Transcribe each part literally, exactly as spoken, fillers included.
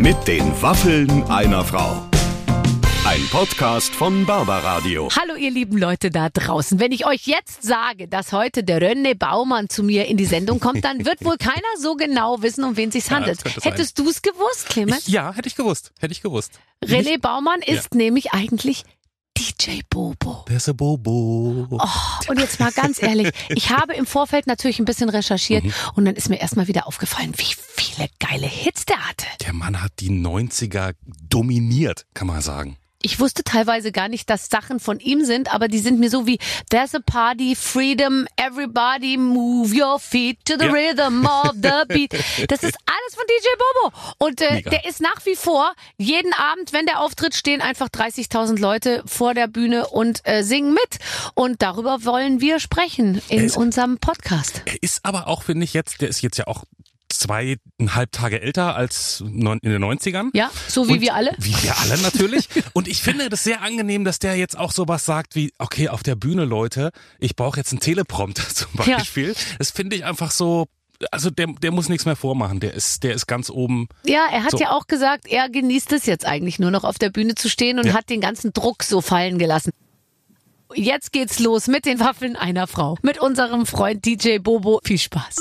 Mit den Waffeln einer Frau. Ein Podcast von Barbaradio. Hallo ihr lieben Leute da draußen. Wenn ich euch jetzt sage, dass heute der René Baumann zu mir in die Sendung kommt, dann wird wohl keiner so genau wissen, um wen es sich Ja, handelt. das könnte Hättest du es gewusst, Clemens? Ich, ja, hätte ich gewusst. Hätte ich gewusst. René Nicht- Baumann ist Ja. nämlich eigentlich D J Bobo. Der ist ein Bobo. Oh, und jetzt mal ganz ehrlich, ich habe im Vorfeld natürlich ein bisschen recherchiert Mhm. und dann ist mir erstmal wieder aufgefallen, wie viele geile Hits der hatte. Der Mann hat die neunziger dominiert, kann man sagen. Ich wusste teilweise gar nicht, dass Sachen von ihm sind, aber die sind mir so wie There's a party, freedom, everybody move your feet to the Ja. rhythm of the beat. Das ist alles von D J Bobo. Und äh, Mega. der ist nach wie vor, jeden Abend, wenn der auftritt, stehen einfach dreißigtausend Leute vor der Bühne und äh, singen mit. Und darüber wollen wir sprechen in Es- unserem Podcast. Er ist aber auch, finde ich jetzt, der ist jetzt ja auch zweieinhalb Tage älter als neun- in den neunzigern. Ja, so wie Und wir alle. Wie wir alle natürlich. Und ich finde das sehr angenehm, dass der jetzt auch sowas sagt wie, okay, auf der Bühne, Leute, ich brauche jetzt einen Teleprompter zum Ja. Beispiel. Das finde ich einfach so, also der, der muss nichts mehr vormachen. Der ist, der ist ganz oben. Ja, er hat So. ja auch gesagt, er genießt es jetzt eigentlich nur noch auf der Bühne zu stehen und Ja. hat den ganzen Druck so fallen gelassen. Jetzt geht's los mit den Waffeln einer Frau. Mit unserem Freund D J Bobo. Viel Spaß.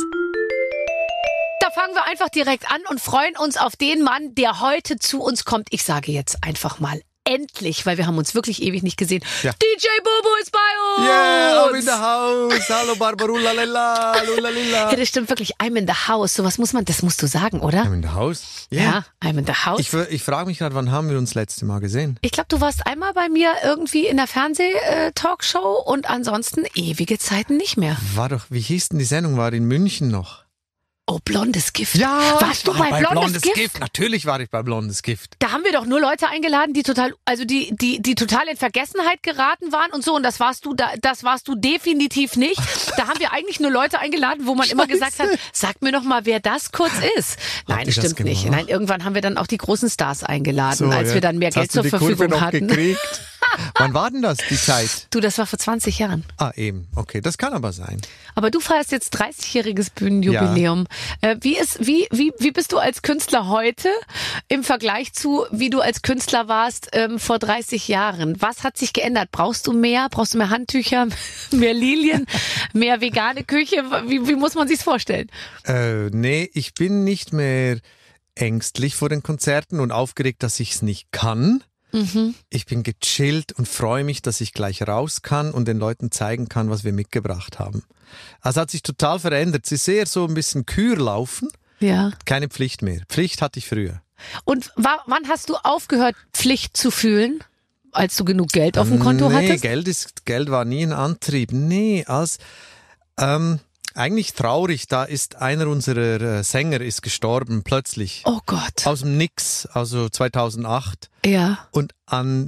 Da fangen wir einfach direkt an und freuen uns auf den Mann, der heute zu uns kommt. Ich sage jetzt einfach mal endlich, weil wir haben uns wirklich ewig nicht gesehen. Ja. D J Bobo ist bei uns! Yeah, I'm in the house. Hallo Barbarulla lilla, lulalila. Ja, das stimmt wirklich. I'm in the house. Sowas muss man, das musst du sagen, oder? I'm in the house. Ja, I'm in the house. Ich, ich frage mich gerade, wann haben wir uns das letzte Mal gesehen? Ich glaube, du warst einmal bei mir irgendwie in der Fernseh-Talkshow und ansonsten ewige Zeiten nicht mehr. War doch, wie hieß denn die Sendung? War in München noch? Oh, blondes Gift. Warst du war bei, blondes, Gift? Natürlich war ich bei Blondes Gift. Da haben wir doch nur Leute eingeladen, die total, also die, die, die total in Vergessenheit geraten waren und so. Und das warst du, da, das warst du definitiv nicht. Da haben wir eigentlich nur Leute eingeladen, wo man immer gesagt hat, sag mir doch mal, wer das kurz ist. Nein, ihr das stimmt nicht. gemacht? Nein, irgendwann haben wir dann auch die großen Stars eingeladen, So, als ja. wir dann mehr Jetzt Geld hast du zur die Kurve Verfügung noch hatten. gekriegt. Wann war denn das, die Zeit? Du, das war vor zwanzig Jahren. Ah, eben. Okay, das kann aber sein. Aber du feierst jetzt dreißigjähriges Bühnenjubiläum. Äh, wie ist, wie, wie, wie bist du als Künstler heute im Vergleich zu, wie du als Künstler warst ähm, vor dreißig Jahren? Was hat sich geändert? Brauchst du mehr? Brauchst du mehr Handtücher, mehr Lilien, mehr vegane Küche? Wie, wie muss man sich's vorstellen? Äh, nee, ich bin nicht mehr ängstlich vor den Konzerten und aufgeregt, dass ich es nicht kann. Mhm. Ich bin gechillt und freue mich, dass ich gleich raus kann und den Leuten zeigen kann, was wir mitgebracht haben. Also hat sich total verändert. Sie ist eher so ein bisschen Kür laufen, Ja. keine Pflicht mehr. Pflicht hatte ich früher. Und wa- wann hast du aufgehört, Pflicht zu fühlen? Als du genug Geld auf dem Konto nee, hattest? Geld ist, Geld war nie ein Antrieb. Nee, als, ähm, eigentlich traurig, da ist einer unserer äh, Sänger ist gestorben, plötzlich. Oh Gott. Aus dem Nix, also zweitausendacht. Ja. Und an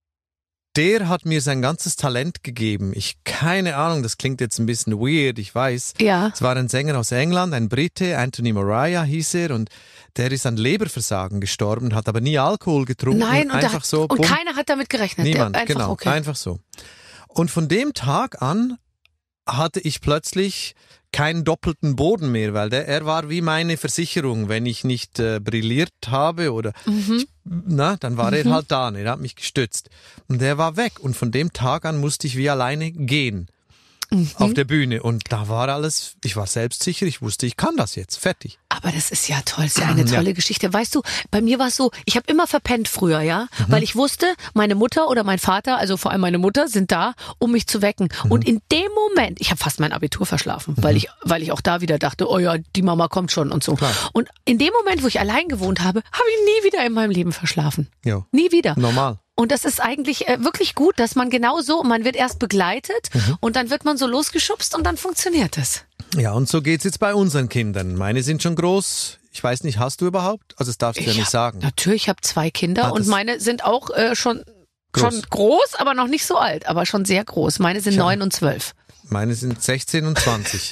der hat mir sein ganzes Talent gegeben. Ich, keine Ahnung, das klingt jetzt ein bisschen weird, ich weiß. Ja. Es war ein Sänger aus England, ein Brite, Anthony Mariah hieß er, und der ist an Leberversagen gestorben, hat aber nie Alkohol getrunken. Nein, und, einfach da hat, so. und bumm, keiner hat damit gerechnet. niemand, Der, einfach, genau, okay. einfach so. Und von dem Tag an hatte ich plötzlich keinen doppelten Boden mehr, weil der, er war wie meine Versicherung. Wenn ich nicht äh, brilliert habe oder Mhm. ich, na, dann war er halt da, er hat mich gestützt. Und der war weg. Und von dem Tag an musste ich wie alleine gehen Mhm. auf der Bühne. Und da war alles, ich war selbstsicher, ich wusste, ich kann das jetzt, fertig. Aber das ist ja toll, das ist ja eine tolle Ja. Geschichte. Weißt du, bei mir war es so, ich habe immer verpennt früher, ja, weil ich wusste, meine Mutter oder mein Vater, also vor allem meine Mutter, sind da, um mich zu wecken. Und in dem Moment, ich habe fast mein Abitur verschlafen, weil ich, weil ich auch da wieder dachte, oh ja, die Mama kommt schon und so. Klar. Und in dem Moment, wo ich allein gewohnt habe, habe ich nie wieder in meinem Leben verschlafen. Ja. Nie wieder. Normal. Und das ist eigentlich äh, wirklich gut, dass man genau so, man wird erst begleitet und dann wird man so losgeschubst und dann funktioniert es. Ja, und so geht's jetzt bei unseren Kindern. Meine sind schon groß. Ich weiß nicht, hast du überhaupt? Also das darfst du ja Ich nicht hab- sagen. Natürlich, ich habe zwei Kinder Ah, und das- meine sind auch äh, schon, Groß. schon groß, aber noch nicht so alt, aber schon sehr groß. Meine sind Tja. neun und zwölf. Meine sind sechzehn und zwanzig.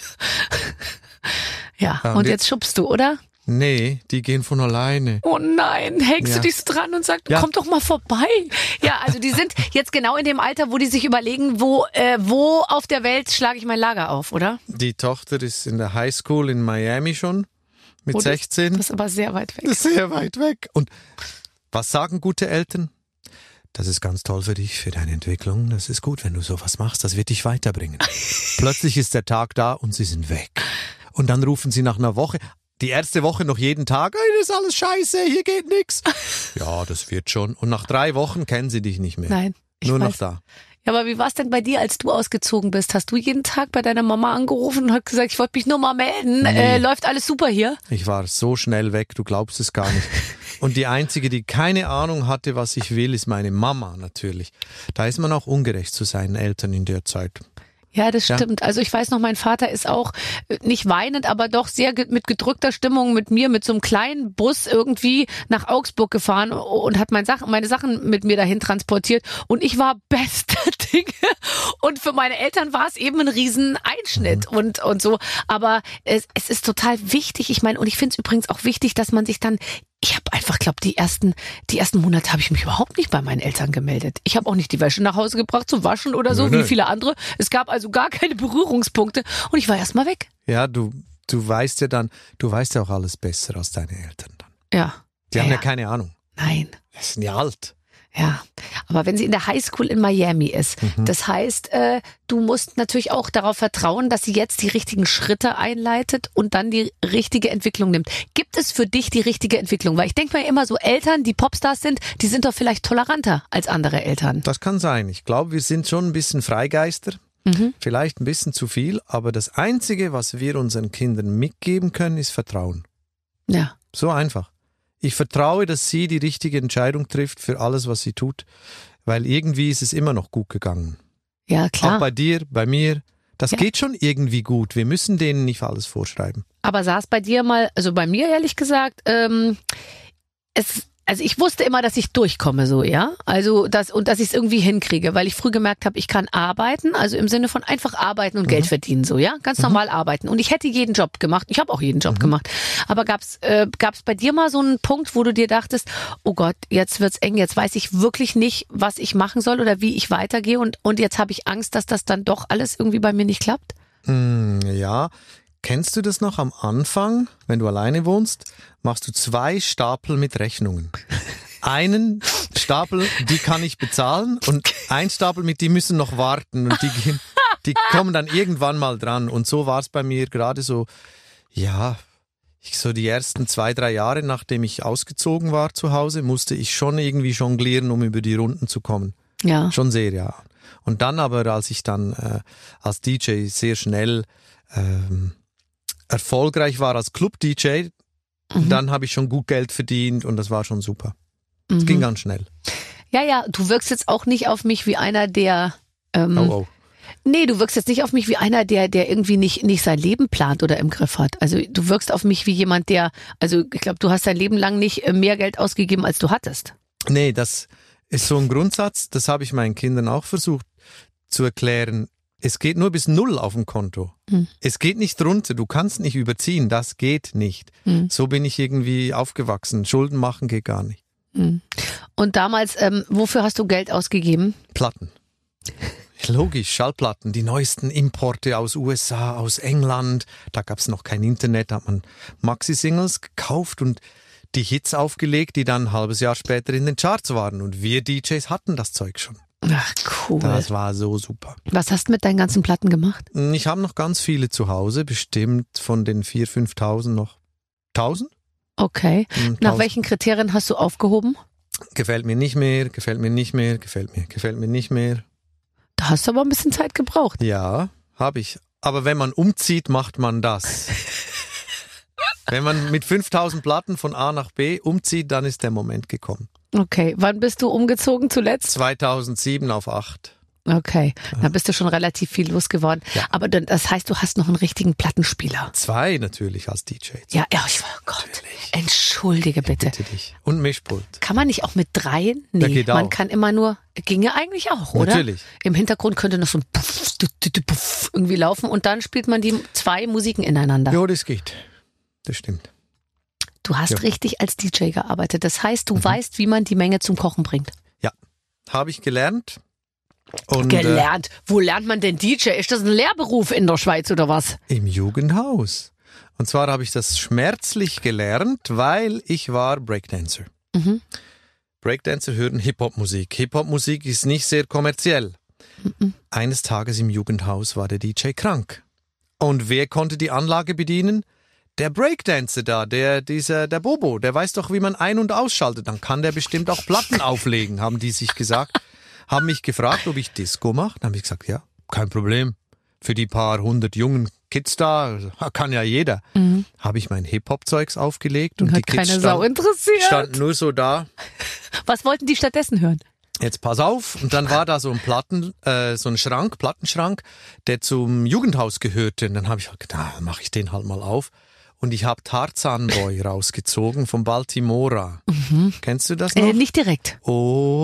Ja, Ja, und und jetzt schubst du, oder? Nee, die gehen von alleine. Oh nein, hängst Ja. du dich so dran und sagst, Ja. komm doch mal vorbei. Ja, also die sind jetzt genau in dem Alter, wo die sich überlegen, wo, äh, wo auf der Welt schlage ich mein Lager auf, oder? Die Tochter ist in der Highschool in Miami schon. mit oh, sechzehn. Das ist aber sehr weit weg. Das ist sehr weit weg. Und was sagen gute Eltern? Das ist ganz toll für dich, für deine Entwicklung. Das ist gut, wenn du sowas machst. Das wird dich weiterbringen. Plötzlich ist der Tag da und sie sind weg. Und dann rufen sie nach einer Woche, die erste Woche noch jeden Tag, hey, das ist alles scheiße, hier geht nix. Ja, das wird schon. Und nach drei Wochen kennen sie dich nicht mehr. Nein, ich Nur weiß. noch da. Ja, aber wie war es denn bei dir, als du ausgezogen bist? Hast du jeden Tag bei deiner Mama angerufen und hast gesagt, ich wollte mich nur mal melden, Nee. äh, läuft alles super hier? Ich war so schnell weg, du glaubst es gar nicht. Und die Einzige, die keine Ahnung hatte, was ich will, ist meine Mama natürlich. Da ist man auch ungerecht zu seinen Eltern in der Zeit. Ja, das Ja. stimmt. Also ich weiß noch, mein Vater ist auch äh, nicht weinend, aber doch sehr ge- mit gedrückter Stimmung mit mir mit so einem kleinen Bus irgendwie nach Augsburg gefahren und hat mein Sachen, meine Sachen mit mir dahin transportiert. Und ich war bester Dinge. Und für meine Eltern war es eben ein riesen Einschnitt Mhm. und, und so. Aber es, es ist total wichtig. Ich meine, und ich finde es übrigens auch wichtig, dass man sich dann ich habe einfach, glaube die ersten, die ersten Monate habe ich mich überhaupt nicht bei meinen Eltern gemeldet. Ich habe auch nicht die Wäsche nach Hause gebracht zum Waschen oder so, Nö, wie nö. viele andere. Es gab also gar keine Berührungspunkte und ich war erstmal weg. Ja, du, du weißt ja dann, du weißt ja auch alles besser als deine Eltern dann. Ja. Die haben ja, ja keine Ahnung. Nein. Die sind ja alt. Ja, aber wenn sie in der Highschool in Miami ist, Mhm. das heißt, äh, du musst natürlich auch darauf vertrauen, dass sie jetzt die richtigen Schritte einleitet und dann die richtige Entwicklung nimmt. Gibt es für dich die richtige Entwicklung? Weil ich denke mir immer so, Eltern, die Popstars sind, die sind doch vielleicht toleranter als andere Eltern. Das kann sein. Ich glaube, wir sind schon ein bisschen Freigeister. Mhm. Vielleicht ein bisschen zu viel. Aber das Einzige, was wir unseren Kindern mitgeben können, ist Vertrauen. Ja. So einfach. Ich vertraue, dass sie die richtige Entscheidung trifft für alles, was sie tut. Weil irgendwie ist es immer noch gut gegangen. Ja, klar. Auch bei dir, bei mir. Das Ja. geht schon irgendwie gut. Wir müssen denen nicht alles vorschreiben. Aber saß bei dir mal, also bei mir ehrlich gesagt, ähm, es, also ich wusste immer, dass ich durchkomme so, ja. Also das und dass ich es irgendwie hinkriege, weil ich früh gemerkt habe, ich kann arbeiten, also im Sinne von einfach arbeiten und Mhm. Geld verdienen, so, ja, ganz normal arbeiten. Und ich hätte jeden Job gemacht. Ich habe auch jeden Job Mhm. gemacht. Aber gab's äh, gab's bei dir mal so einen Punkt, wo du dir dachtest, oh Gott, jetzt wird's eng, jetzt weiß ich wirklich nicht, was ich machen soll oder wie ich weitergehe und und jetzt habe ich Angst, dass das dann doch alles irgendwie bei mir nicht klappt? Hm, ja. Kennst du das noch am Anfang, wenn du alleine wohnst, machst du zwei Stapel mit Rechnungen. Einen Stapel, die kann ich bezahlen und ein Stapel mit, die müssen noch warten und die, gehen- die kommen dann irgendwann mal dran. Und so war es bei mir gerade so, ja, ich so die ersten zwei, drei Jahre, nachdem ich ausgezogen war zu Hause, musste ich schon irgendwie jonglieren, um über die Runden zu kommen. Ja. Schon sehr, ja. Und dann aber, als ich dann äh, als D J sehr schnell ähm, erfolgreich war als Club-D J, Mhm. dann habe ich schon gut Geld verdient und das war schon super. Es Mhm. ging ganz schnell. Ja, ja, du wirkst jetzt auch nicht auf mich wie einer, der ähm, Oh, oh. Nee, du wirkst jetzt nicht auf mich wie einer, der, der irgendwie nicht, nicht sein Leben plant oder im Griff hat. Also du wirkst auf mich wie jemand, der, also ich glaube, du hast dein Leben lang nicht äh, mehr Geld ausgegeben, als du hattest. Nee, das ist so ein Grundsatz, das habe ich meinen Kindern auch versucht zu erklären. Es geht nur bis null auf dem Konto. Hm. Es geht nicht runter, du kannst nicht überziehen, das geht nicht. Hm. So bin ich irgendwie aufgewachsen. Schulden machen geht gar nicht. Mhm. Und damals, ähm, wofür hast du Geld ausgegeben? Platten. Logisch, Schallplatten, die neuesten Importe aus U S A, aus England. Da gab es noch kein Internet, da hat man Maxi-Singles gekauft und die Hits aufgelegt, die dann ein halbes Jahr später in den Charts waren. Und wir D Js hatten das Zeug schon. Ach, cool. Das war so super. Was hast du mit deinen ganzen Platten gemacht? Ich habe noch ganz viele zu Hause, bestimmt von den viertausend, fünftausend noch tausend. Okay. Hm, Nach tausend. welchen Kriterien hast du aufgehoben? Gefällt mir nicht mehr, gefällt mir nicht mehr, gefällt mir, gefällt mir nicht mehr. Da hast du aber ein bisschen Zeit gebraucht. Ja, habe ich. Aber wenn man umzieht, macht man das. Wenn man mit fünftausend Platten von A nach B umzieht, dann ist der Moment gekommen. Okay. Wann bist du umgezogen zuletzt? zweitausendsieben auf acht. Okay. Da bist du schon relativ viel losgeworden. Ja. Aber dann, das heißt, du hast noch einen richtigen Plattenspieler. Zwei natürlich als D J. Ja, ja, ich, oh Gott. Entschuldige bitte. Bitte dich. Und Mischpult. Kann man nicht auch mit dreien? Nee, Ja, geht man auch. kann immer nur, ginge eigentlich auch, oder? Natürlich. Im Hintergrund könnte noch so ein Puff, du, du, du, Puff irgendwie laufen und dann spielt man die zwei Musiken ineinander. Ja, das geht. Das stimmt. Du hast Ja. richtig als D J gearbeitet. Das heißt, du mhm. weißt, wie man die Menge zum Kochen bringt. Ja, habe ich gelernt. Und, Gelernt. Wo lernt man denn D J? Ist das ein Lehrberuf in der Schweiz oder was? Äh, Im Jugendhaus. Und zwar habe ich das schmerzlich gelernt, weil ich war Breakdancer. Mhm. Breakdancer hören Hip-Hop-Musik. Hip-Hop-Musik ist nicht sehr kommerziell. Mhm. Eines Tages im Jugendhaus war der D J krank. Und wer konnte die Anlage bedienen? Der Breakdancer da, der, dieser, der Bobo, der weiß doch, wie man ein- und ausschaltet. Dann kann der bestimmt auch Platten auflegen, haben die sich gesagt. Haben mich gefragt, ob ich Disco mache. Dann habe ich gesagt, ja, kein Problem. Für die paar hundert jungen Kids da, kann ja jeder. Mhm. Habe ich mein Hip-Hop-Zeugs aufgelegt und Hat die Kids keine Sau interessiert. standen nur so da. Was wollten die stattdessen hören? Jetzt pass auf. Und dann war da so ein Platten, äh, so ein Schrank, Plattenschrank, der zum Jugendhaus gehörte. Und dann habe ich halt gedacht, na, mache ich den halt mal auf. Und ich habe Tarzan Boy rausgezogen von Baltimora. Mhm. Kennst du das noch? Äh, nicht direkt. Oh,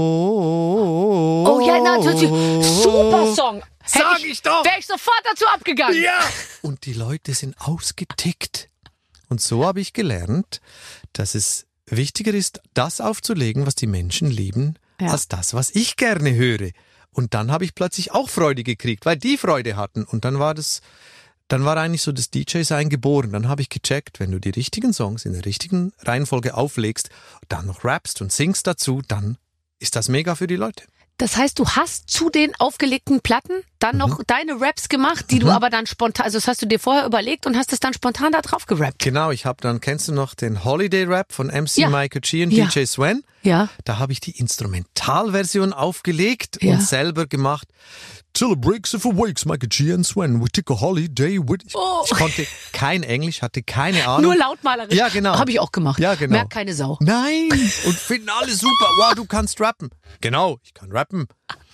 oh, oh ja, natürlich. Super Song. Sag ich, ich doch. Wäre ich sofort dazu abgegangen. Ja. Und die Leute sind ausgetickt. Und so habe ich gelernt, dass es wichtiger ist, das aufzulegen, was die Menschen lieben, ja. als das, was ich gerne höre. Und dann habe ich plötzlich auch Freude gekriegt, weil die Freude hatten. Und dann war das... Dann war eigentlich so das D J-Sein geboren. Dann habe ich gecheckt, wenn du die richtigen Songs in der richtigen Reihenfolge auflegst, dann noch rappst und singst dazu, dann ist das mega für die Leute. Das heißt, du hast zu den aufgelegten Platten dann noch mhm. deine Raps gemacht, die mhm. du aber dann spontan, also das hast du dir vorher überlegt und hast es dann spontan da drauf gerappt. Genau, ich habe dann, kennst du noch den Holiday-Rap von M C ja. Michael G und ja. D J Sven? Ja. Da habe ich die Instrumentalversion aufgelegt ja. und selber gemacht. Till it breaks if it wakes, Michael G and Sven, we took a holiday with... Oh. Ich konnte kein Englisch, hatte keine Ahnung. Nur lautmalerisch. Ja, genau. Habe ich auch gemacht. Ja, genau. Merkt keine Sau. Nein. Und finden alle super. Wow, du kannst rappen. Genau, ich kann rappen.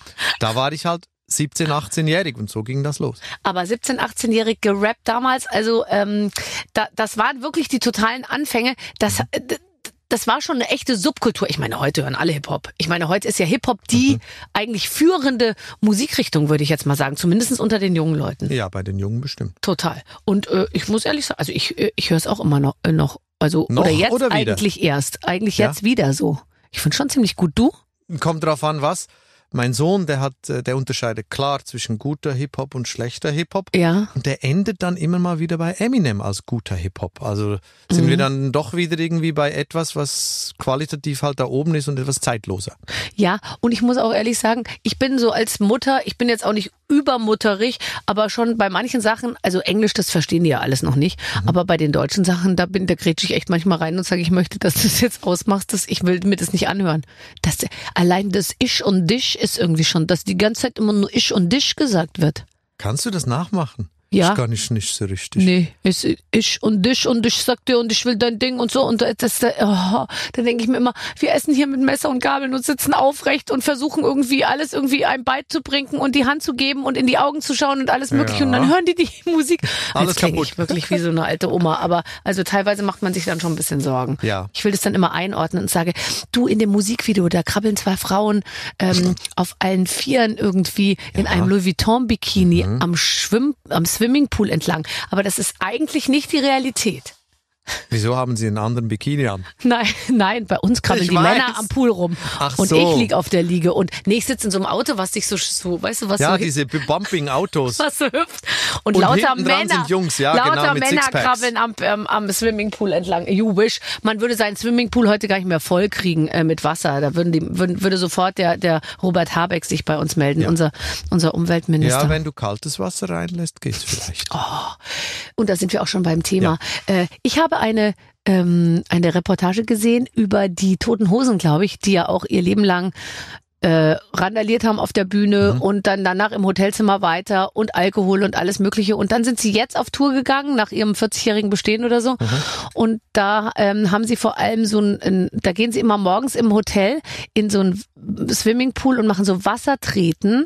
Da war ich halt siebzehn-, achtzehnjährig und so ging das los. Aber siebzehn-, achtzehnjährig gerappt damals, also ähm, da, das waren wirklich die totalen Anfänge. Das... Äh, Das war schon eine echte Subkultur. Ich meine, heute hören alle Hip-Hop. Ich meine, heute ist ja Hip-Hop die mhm. eigentlich führende Musikrichtung, würde ich jetzt mal sagen. Zumindest unter den jungen Leuten. Ja, bei den Jungen bestimmt. Total. Und äh, ich muss ehrlich sagen, also ich, ich höre es auch immer noch. Äh, noch also noch oder jetzt oder eigentlich erst. Eigentlich ja? jetzt wieder so. Ich finde schon ziemlich gut. Du? Kommt drauf an, was. Mein Sohn, der hat, der unterscheidet klar zwischen guter Hip-Hop und schlechter Hip-Hop. Ja. Und der endet dann immer mal wieder bei Eminem als guter Hip-Hop. Also sind mhm. wir dann doch wieder irgendwie bei etwas, was qualitativ halt da oben ist und etwas zeitloser. Ja, und ich muss auch ehrlich sagen, ich bin so als Mutter, ich bin jetzt auch nicht übermutterig, aber schon bei manchen Sachen, also Englisch, das verstehen die ja alles noch nicht, mhm. aber bei den deutschen Sachen, da bin, da grätsche ich echt manchmal rein und sage, ich möchte, dass du das jetzt ausmachst, dass ich will mir das nicht anhören. Das, allein das Ich und Dich ist irgendwie schon, dass die ganze Zeit immer nur Ich und Dich gesagt wird. Kannst du das nachmachen? Ja. Ich gar nicht, nicht so richtig. Nee, es ist ich und dich und ich sag dir und ich will dein Ding und so und das, oh, dann denke ich mir immer, wir essen hier mit Messer und Gabeln und sitzen aufrecht und versuchen irgendwie alles irgendwie einem beizubringen und die Hand zu geben und in die Augen zu schauen und alles mögliche ja. und dann hören die die Musik. Alles kaputt. Ich wirklich wie so eine alte Oma, aber also teilweise macht man sich dann schon ein bisschen Sorgen. Ja. Ich will das dann immer einordnen und sage, du in dem Musikvideo, da krabbeln zwei Frauen ähm, auf allen Vieren irgendwie ja. in einem Louis Vuitton Bikini mhm. am Schwimm, am Swimmingpool entlang. Aber das ist eigentlich nicht die Realität. Wieso haben Sie einen anderen Bikini an? Nein, nein, bei uns krabbeln ich die weiß. Männer am Pool rum. Ach und so. ich lieg auf der Liege. Und nee, ich sitze in so einem Auto, was sich so, so weißt du, was ja, so... Ja, diese Bumping-Autos. Was so hüpft. Und, und lauter hinten dran Männer, sind Jungs, ja, lauter genau, mit Männer Sixpacks. krabbeln am, ähm, am Swimmingpool entlang. You wish. Man würde seinen Swimmingpool heute gar nicht mehr voll kriegen äh, mit Wasser. Da würden die, würden, würde sofort der, der Robert Habeck sich bei uns melden, ja. unser, unser Umweltminister. Ja, wenn du kaltes Wasser reinlässt, geht's vielleicht. Oh. Und da sind wir auch schon beim Thema. Ja. Äh, ich habe eine ähm, eine Reportage gesehen über die Toten Hosen, glaube ich, die ja auch ihr Leben lang äh, randaliert haben auf der Bühne mhm. und dann danach im Hotelzimmer weiter und Alkohol und alles Mögliche. Und dann sind sie jetzt auf Tour gegangen, nach ihrem vierzigjährigen Bestehen oder so. Mhm. Und da ähm, haben sie vor allem so ein, ein, da gehen sie immer morgens im Hotel in so ein Swimmingpool und machen so Wassertreten.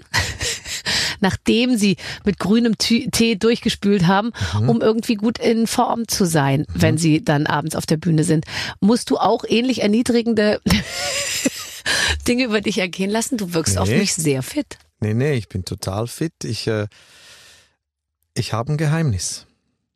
Nachdem sie mit grünem Tee durchgespült haben, mhm. um irgendwie gut in Form zu sein, mhm. wenn sie dann abends auf der Bühne sind. Musst du auch ähnlich erniedrigende Dinge über dich ergehen lassen? Du wirkst nee. auf mich sehr fit. Nee, nee, ich bin total fit. Ich, äh, ich habe ein Geheimnis.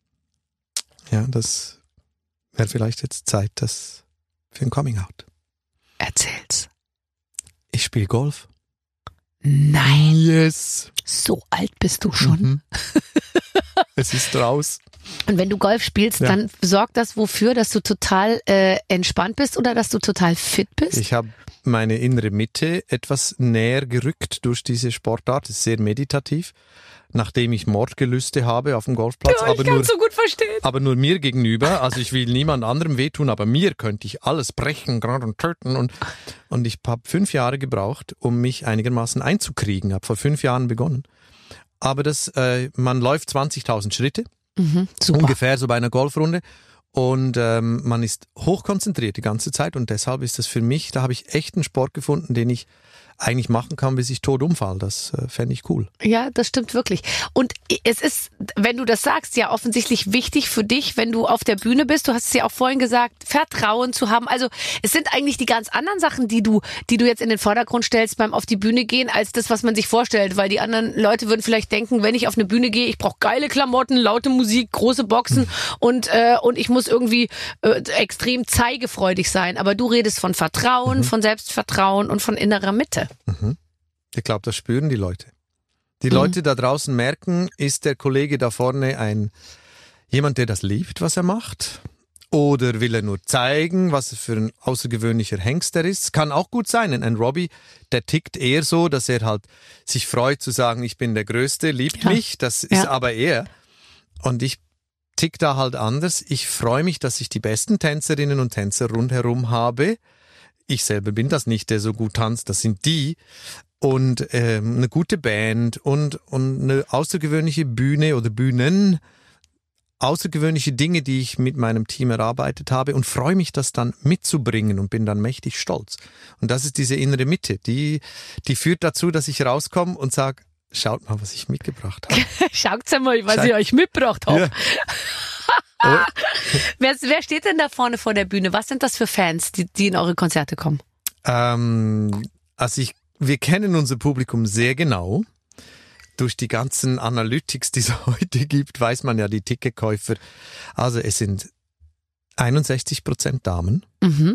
Ja, das wäre vielleicht jetzt Zeit das für ein Coming-out. Erzähl's. Ich spiele Golf. Nein. Yes. So alt bist du schon. Mhm. Es ist raus. Und wenn du Golf spielst, Ja. dann sorgt das wofür, dass du total äh, entspannt bist oder dass du total fit bist? Ich habe meine innere Mitte etwas näher gerückt durch diese Sportart. Es ist sehr meditativ, nachdem ich Mordgelüste habe auf dem Golfplatz. Ja, aber ich kann nur, so gut verstehen. aber nur mir gegenüber. Also ich will niemand anderem wehtun, aber mir könnte ich alles brechen gerade und töten. Und, und ich habe fünf Jahre gebraucht, um mich einigermaßen einzukriegen. Habe vor fünf Jahren begonnen. Aber das, äh, man läuft zwanzigtausend Schritte. Mhm, super. Ungefähr so bei einer Golfrunde. Und ähm, man ist hochkonzentriert die ganze Zeit und deshalb ist das für mich, da habe ich echt einen Sport gefunden, den ich eigentlich machen kann, bis ich tot umfall. Das äh, fände ich cool. Ja, das stimmt wirklich. Und es ist, wenn du das sagst, ja offensichtlich wichtig für dich, wenn du auf der Bühne bist. Du hast es ja auch vorhin gesagt, Vertrauen zu haben. Also es sind eigentlich die ganz anderen Sachen, die du, die du jetzt in den Vordergrund stellst beim auf die Bühne gehen, als das, was man sich vorstellt. Weil die anderen Leute würden vielleicht denken, wenn ich auf eine Bühne gehe, ich brauche geile Klamotten, laute Musik, große Boxen mhm. und äh, und ich muss irgendwie äh, extrem zeigefreudig sein. Aber du redest von Vertrauen, mhm. von Selbstvertrauen und von innerer Mitte. Mhm. Ich glaube, das spüren die Leute. Die Mhm. Leute da draußen merken, ist der Kollege da vorne ein jemand, der das liebt, was er macht? Oder will er nur zeigen, was er für ein außergewöhnlicher Hengst er ist? Kann auch gut sein. Ein Robbie, der tickt eher so, dass er halt sich freut zu sagen, ich bin der Größte, liebt ja. mich. Das ist ja. aber er. Und ich tick da halt anders. Ich freue mich, dass ich die besten Tänzerinnen und Tänzer rundherum habe. Ich selber bin das nicht, der so gut tanzt, das sind die. Und ähm, eine gute Band und, und eine außergewöhnliche Bühne oder Bühnen, außergewöhnliche Dinge, die ich mit meinem Team erarbeitet habe und freue mich, das dann mitzubringen und bin dann mächtig stolz. Und das ist diese innere Mitte, die, die führt dazu, dass ich rauskomme und sage, schaut mal, was ich mitgebracht habe. Schaut's mal, was Schau- ich euch mitgebracht habe. Ja. Wer, wer steht denn da vorne vor der Bühne? Was sind das für Fans, die, die in eure Konzerte kommen? Ähm, also ich, wir kennen unser Publikum sehr genau. Durch die ganzen Analytics, die es heute gibt, weiß man ja die Ticketkäufer. Also es sind einundsechzig Prozent Damen, Mhm.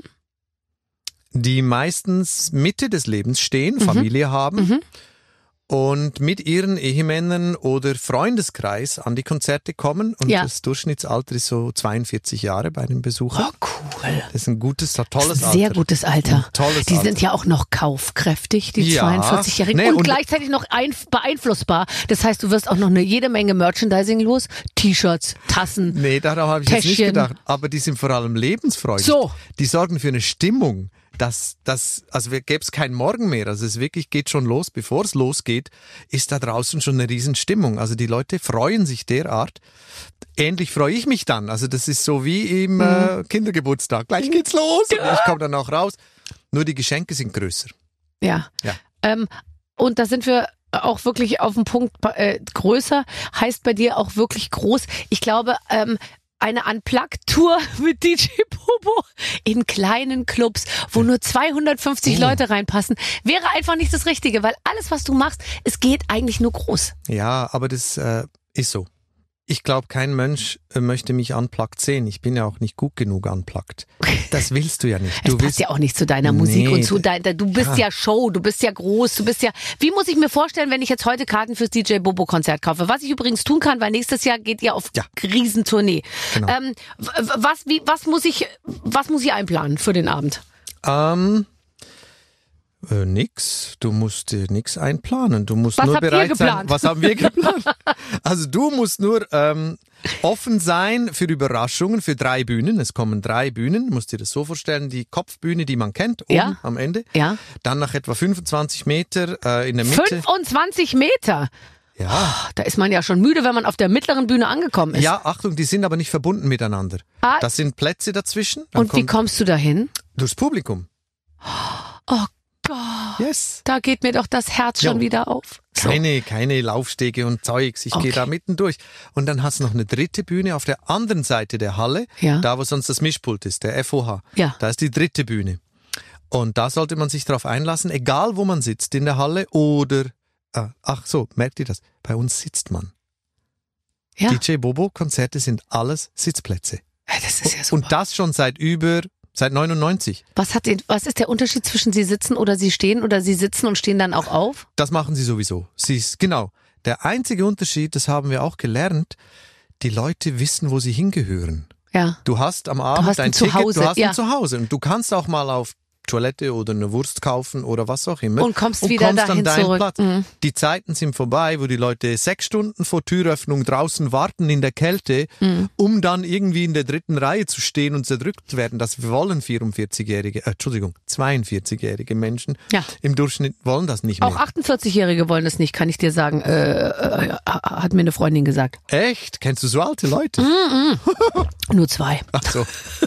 die meistens Mitte des Lebens stehen, Mhm. Familie haben Mhm. und mit ihren Ehemännern oder Freundeskreis an die Konzerte kommen. Und Ja. das Durchschnittsalter ist so zweiundvierzig Jahre bei den Besuchern. Oh, cool. Das ist ein gutes, tolles Das ist ein Alter. sehr gutes Alter. Ein tolles Die Alter. sind ja auch noch kaufkräftig, die Ja. zweiundvierzigjährigen. Nee, und, und- gleichzeitig noch ein, beeinflussbar. Das heißt, du wirst auch noch eine jede Menge Merchandising los. T-Shirts, Tassen. Nee, darauf habe ich jetzt nicht Täschchen. gedacht. Aber die sind vor allem lebensfreudig. So. Die sorgen für eine Stimmung. Das, das, also gäbe es keinen Morgen mehr. Also es wirklich geht schon los. Bevor es losgeht, ist da draußen schon eine Riesenstimmung. Also die Leute freuen sich derart. Ähnlich freue ich mich dann. Also das ist so wie im äh, Kindergeburtstag. Gleich geht's los. Und ich komme dann auch raus. Nur die Geschenke sind größer. Ja. Ja. Ähm, und da sind wir auch wirklich auf den Punkt äh, größer. Heißt bei dir auch wirklich groß. Ich glaube, ähm, eine Unplugged-Tour mit D J Bobo in kleinen Clubs, wo nur zweihundertfünfzig Oh. Leute reinpassen, wäre einfach nicht das Richtige, weil alles, was du machst, es geht eigentlich nur groß. Ja, aber das äh, ist so. Ich glaube, kein Mensch äh, möchte mich unplugged sehen. Ich bin ja auch nicht gut genug unplugged. Das willst du ja nicht. Es Du passt willst ja auch nicht zu deiner Musik Nee, und zu dein, du bist ja. ja Show, du bist ja groß, du bist ja, wie muss ich mir vorstellen, wenn ich jetzt heute Karten fürs D J Bobo Konzert kaufe? Was ich übrigens tun kann, weil nächstes Jahr geht ihr auf Ja. Riesentournee. Genau. Ähm, w- w- was, wie, was muss ich, was muss ich einplanen für den Abend? Ähm, äh, nix. Du musst dir nix einplanen. Du musst Was nur habt ihr bereit sein. geplant? Was haben wir geplant? Also du musst nur ähm, offen sein für Überraschungen, für drei Bühnen. Es kommen drei Bühnen. Du musst dir das so vorstellen, die Kopfbühne, die man kennt, oben Ja. am Ende. Ja. Dann nach etwa fünfundzwanzig Meter äh, in der Mitte. fünfundzwanzig Meter. Ja. Da ist man ja schon müde, wenn man auf der mittleren Bühne angekommen ist. Ja, Achtung, die sind aber nicht verbunden miteinander. Ah. Das sind Plätze dazwischen. Dann Und wie kommt kommst du dahin? durchs Publikum. Oh Gott, Yes. da geht mir doch das Herz schon Ja. wieder auf. So. Keine, keine Laufstege und Zeugs. Ich Okay. gehe da mitten durch. Und dann hast du noch eine dritte Bühne auf der anderen Seite der Halle, Ja. da wo sonst das Mischpult ist, der F O H. Ja. Da ist die dritte Bühne. Und da sollte man sich drauf einlassen, egal wo man sitzt, in der Halle oder, ah, ach so, merkt ihr das? Bei uns sitzt man. Ja. D J Bobo Konzerte sind alles Sitzplätze. Ja, das ist ja super. Und das schon seit über, seit neunundneunzig. Was hat den, was ist der Unterschied zwischen Sie sitzen oder Sie stehen oder Sie sitzen und stehen dann auch auf? Das machen sie sowieso. Sie ist, genau. Der einzige Unterschied, das haben wir auch gelernt, die Leute wissen, wo sie hingehören. Ja. Du hast am Abend hast dein ein Ticket, Zuhause, du hast ja. ein Zuhause und du kannst auch mal auf Toilette oder eine Wurst kaufen oder was auch immer. Und kommst wieder kommst dahin an deinen zurück. Platz. Mhm. Die Zeiten sind vorbei, wo die Leute sechs Stunden vor Türöffnung draußen warten in der Kälte, mhm. um dann irgendwie in der dritten Reihe zu stehen und zerdrückt werden. Das wollen vierundvierzigjährige, äh, Entschuldigung, zweiundvierzigjährige Menschen ja. im Durchschnitt wollen das nicht mehr. Auch achtundvierzigjährige wollen das nicht, kann ich dir sagen. Äh, äh, hat mir eine Freundin gesagt. Echt? Kennst du so alte Leute? Mhm. Nur zwei. Ach so.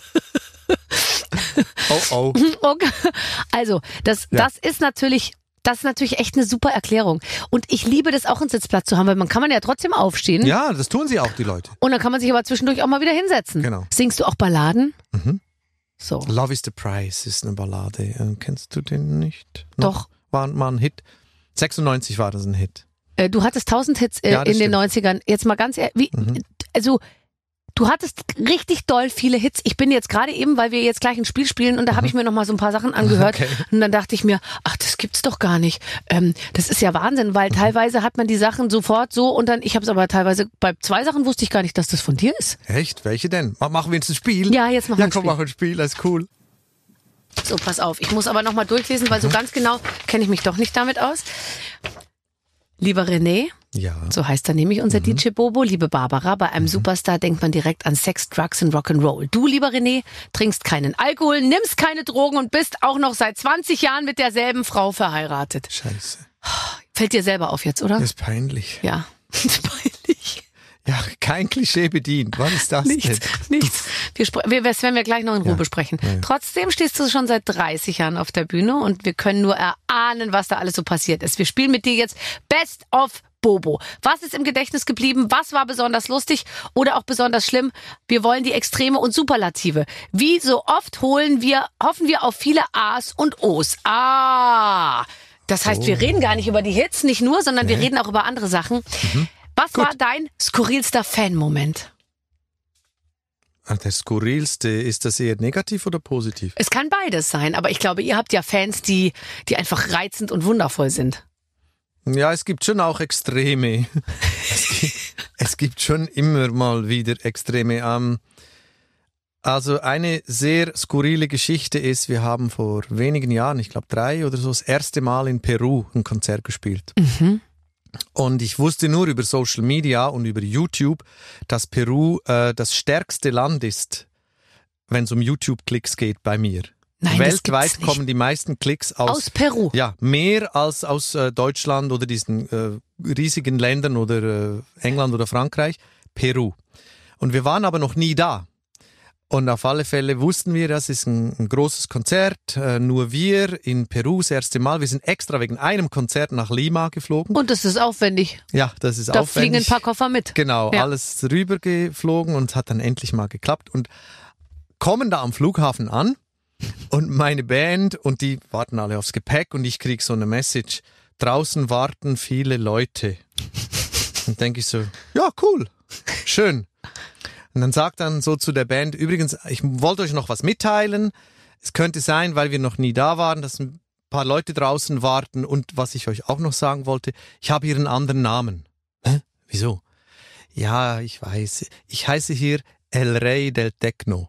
Oh, oh. Okay. Also, das, Ja. das ist natürlich, das ist natürlich echt eine super Erklärung. Und ich liebe das auch, einen Sitzplatz zu haben, weil man kann man ja trotzdem aufstehen. Ja, das tun sie auch, die Leute. Und dann kann man sich aber zwischendurch auch mal wieder hinsetzen. Genau. Singst du auch Balladen? Mhm. So. Love is the Price ist eine Ballade. Äh, kennst du den nicht? Noch? Doch. War mal ein Hit. sechsundneunzig war das ein Hit. Äh, du hattest tausend Hits äh, Ja, das in den stimmt. neunzigern. Jetzt mal ganz ehrlich, wie, Mhm. also, du hattest richtig doll viele Hits. Ich bin jetzt gerade eben, weil wir jetzt gleich ein Spiel spielen und da habe ich mir noch mal so ein paar Sachen angehört Okay. und dann dachte ich mir, ach, das gibt's doch gar nicht. Ähm, das ist ja Wahnsinn, weil teilweise hat man die Sachen sofort so und dann, ich habe es aber teilweise, bei zwei Sachen wusste ich gar nicht, dass das von dir ist. Echt? Welche denn? Ma- Machen wir jetzt ein Spiel? Ja, jetzt machen wir Ja, ein komm, Spiel. mach ein Spiel, das ist cool. So, pass auf. Ich muss aber noch mal durchlesen, weil so ganz genau kenne ich mich doch nicht damit aus. Lieber René, Ja. so heißt er nämlich unser D J Bobo, liebe Barbara, bei einem Superstar denkt man direkt an Sex, Drugs und Rock'n'Roll. Du, lieber René, trinkst keinen Alkohol, nimmst keine Drogen und bist auch noch seit zwanzig Jahren mit derselben Frau verheiratet. Scheiße. Fällt dir selber auf jetzt, oder? Das ist peinlich. Ja, peinlich. Ja, kein Klischee bedient. Was ist das Nichts, denn? nichts. Wir, spre- wir, das werden wir gleich noch in Ruhe Ja. besprechen. Ja, ja. Trotzdem stehst du schon seit dreißig Jahren auf der Bühne und wir können nur erahnen, was da alles so passiert ist. Wir spielen mit dir jetzt Best of Bobo. Was ist im Gedächtnis geblieben? Was war besonders lustig oder auch besonders schlimm? Wir wollen die Extreme und Superlative. Wie so oft holen wir, hoffen wir auf viele A's und O's. Ah! Das heißt, wir reden gar nicht über die Hits, nicht nur, sondern wir reden auch über andere Sachen. Was war dein skurrilster Fan-Moment? Ach, der skurrilste, ist das eher negativ oder positiv? Es kann beides sein, aber ich glaube, ihr habt ja Fans, die, die einfach reizend und wundervoll sind. Ja, es gibt schon auch Extreme. es, gibt, es gibt schon immer mal wieder Extreme. Ähm, also eine sehr skurrile Geschichte ist, wir haben vor wenigen Jahren, ich glaube drei oder so, das erste Mal in Peru ein Konzert gespielt. Mhm. Und ich wusste nur über Social Media und über YouTube, dass Peru äh, das stärkste Land ist, wenn es um YouTube-Klicks geht bei mir. Nein, das Weltweit gibt's nicht. kommen die meisten Klicks aus, Aus Peru. Ja, mehr als aus äh, Deutschland oder diesen äh, riesigen Ländern oder äh, England oder Frankreich. Peru. Und wir waren aber noch nie da. Und auf alle Fälle wussten wir, das ist ein, ein großes Konzert, äh, nur wir in Peru das erste Mal. Wir sind extra wegen einem Konzert nach Lima geflogen. Und das ist aufwendig. Ja, das ist Da aufwendig. fliegen ein paar Koffer mit. Genau, Ja. alles rübergeflogen und hat dann endlich mal geklappt. Und kommen da am Flughafen an und meine Band und die warten alle aufs Gepäck und ich krieg so eine Message, draußen warten viele Leute. Und denke ich so, ja cool, schön. Und dann sagt dann so zu der Band, übrigens, ich wollte euch noch was mitteilen. Es könnte sein, weil wir noch nie da waren, dass ein paar Leute draußen warten. Und was ich euch auch noch sagen wollte, ich habe hier einen anderen Namen. Hä? Wieso? Ja, ich weiß. Ich heiße hier El Rey del Techno.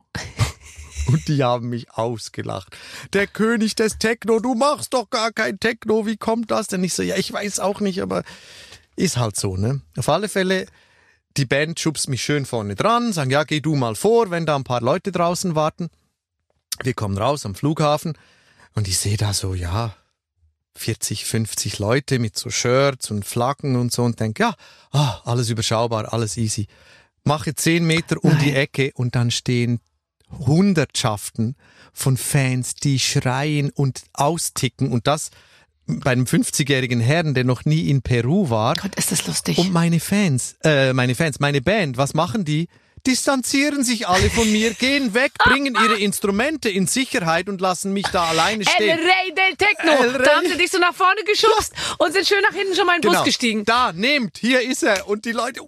Und die haben mich ausgelacht. Der König des Techno, du machst doch gar kein Techno. Wie kommt das denn? Ich so, ja, ich weiß auch nicht, aber ist halt so, ne? Auf alle Fälle, die Band schubst mich schön vorne dran, sagen, ja, geh du mal vor, wenn da ein paar Leute draußen warten. Wir kommen raus am Flughafen und ich sehe da so, ja, vierzig, fünfzig Leute mit so Shirts und Flaggen und so und denke, ja, ah, alles überschaubar, alles easy. Mache zehn Meter um Nein. die Ecke und dann stehen Hundertschaften von Fans, die schreien und austicken und das bei einem fünfzigjährigen Herrn, der noch nie in Peru war. Gott, ist das lustig. Und meine Fans, äh, meine Fans, meine Band, was machen die? Distanzieren sich alle von mir, gehen weg, bringen ihre Instrumente in Sicherheit und lassen mich da alleine El stehen. Rey del Techno. El Rey. Da haben sie dich so nach vorne geschubst und sind schön nach hinten schon mal in den Genau. Bus gestiegen. Da, nehmt, hier ist er. Und die Leute...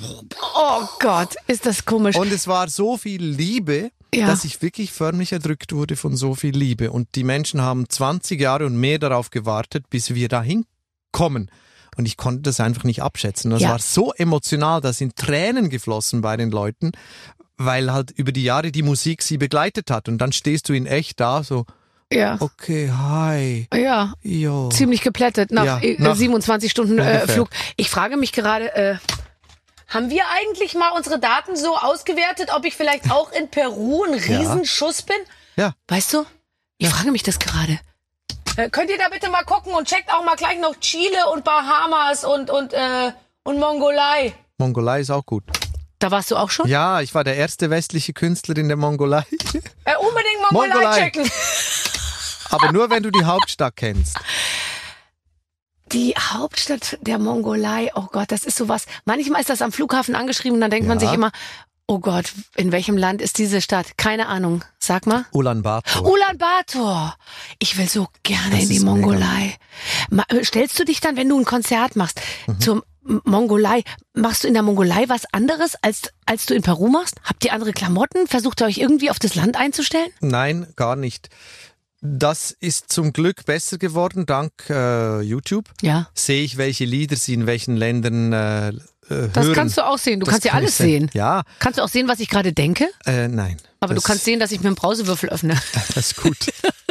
Oh Gott, ist das komisch. Und es war so viel Liebe, Ja. dass ich wirklich förmlich erdrückt wurde von so viel Liebe. Und die Menschen haben zwanzig Jahre und mehr darauf gewartet, bis wir dahin kommen. Und ich konnte das einfach nicht abschätzen. Das Ja. war so emotional, da sind Tränen geflossen bei den Leuten, weil halt über die Jahre die Musik sie begleitet hat. Und dann stehst du in echt da, so, Ja. okay, hi, Ja. jo. Ziemlich geplättet nach, Ja, äh, nach siebenundzwanzig Stunden äh, ungefähr. Flug. Ich frage mich gerade, äh, haben wir eigentlich mal unsere Daten so ausgewertet, ob ich vielleicht auch in Peru ein Riesenschuss bin? Ja. Weißt du? Ich frage mich das gerade. Äh, könnt ihr da bitte mal gucken und checkt auch mal gleich noch Chile und Bahamas und, und, äh, und Mongolei. Mongolei ist auch gut. Da warst du auch schon? Ja, ich war der erste westliche Künstler in der Mongolei. Äh, unbedingt Mongolei, Mongolei. checken. Aber nur, wenn du die Hauptstadt kennst. Die Hauptstadt der Mongolei, oh Gott, das ist sowas. Manchmal ist das am Flughafen angeschrieben und dann denkt man Ja. sich immer, oh Gott, in welchem Land ist diese Stadt? Keine Ahnung. Sag mal. Ulaanbaatar. Ulaanbaatar. Ich will so gerne Das in die ist Mongolei. Ma- Stellst du dich dann, wenn du ein Konzert machst, Mhm. zur M- Mongolei, machst du in der Mongolei was anderes, als, als du in Peru machst? Habt ihr andere Klamotten? Versucht ihr euch irgendwie auf das Land einzustellen? Nein, gar nicht. Das ist zum Glück besser geworden, dank äh, YouTube. Ja. Sehe ich, welche Lieder sie in welchen Ländern äh, äh, Das hören. kannst du auch sehen. Du Das kannst ja kann alles ich sehen. sehen. Ja, Kannst du auch sehen, was ich gerade denke? äh, nein. Aber das, du kannst sehen, dass ich mir einen Brausewürfel öffne. Das ist gut.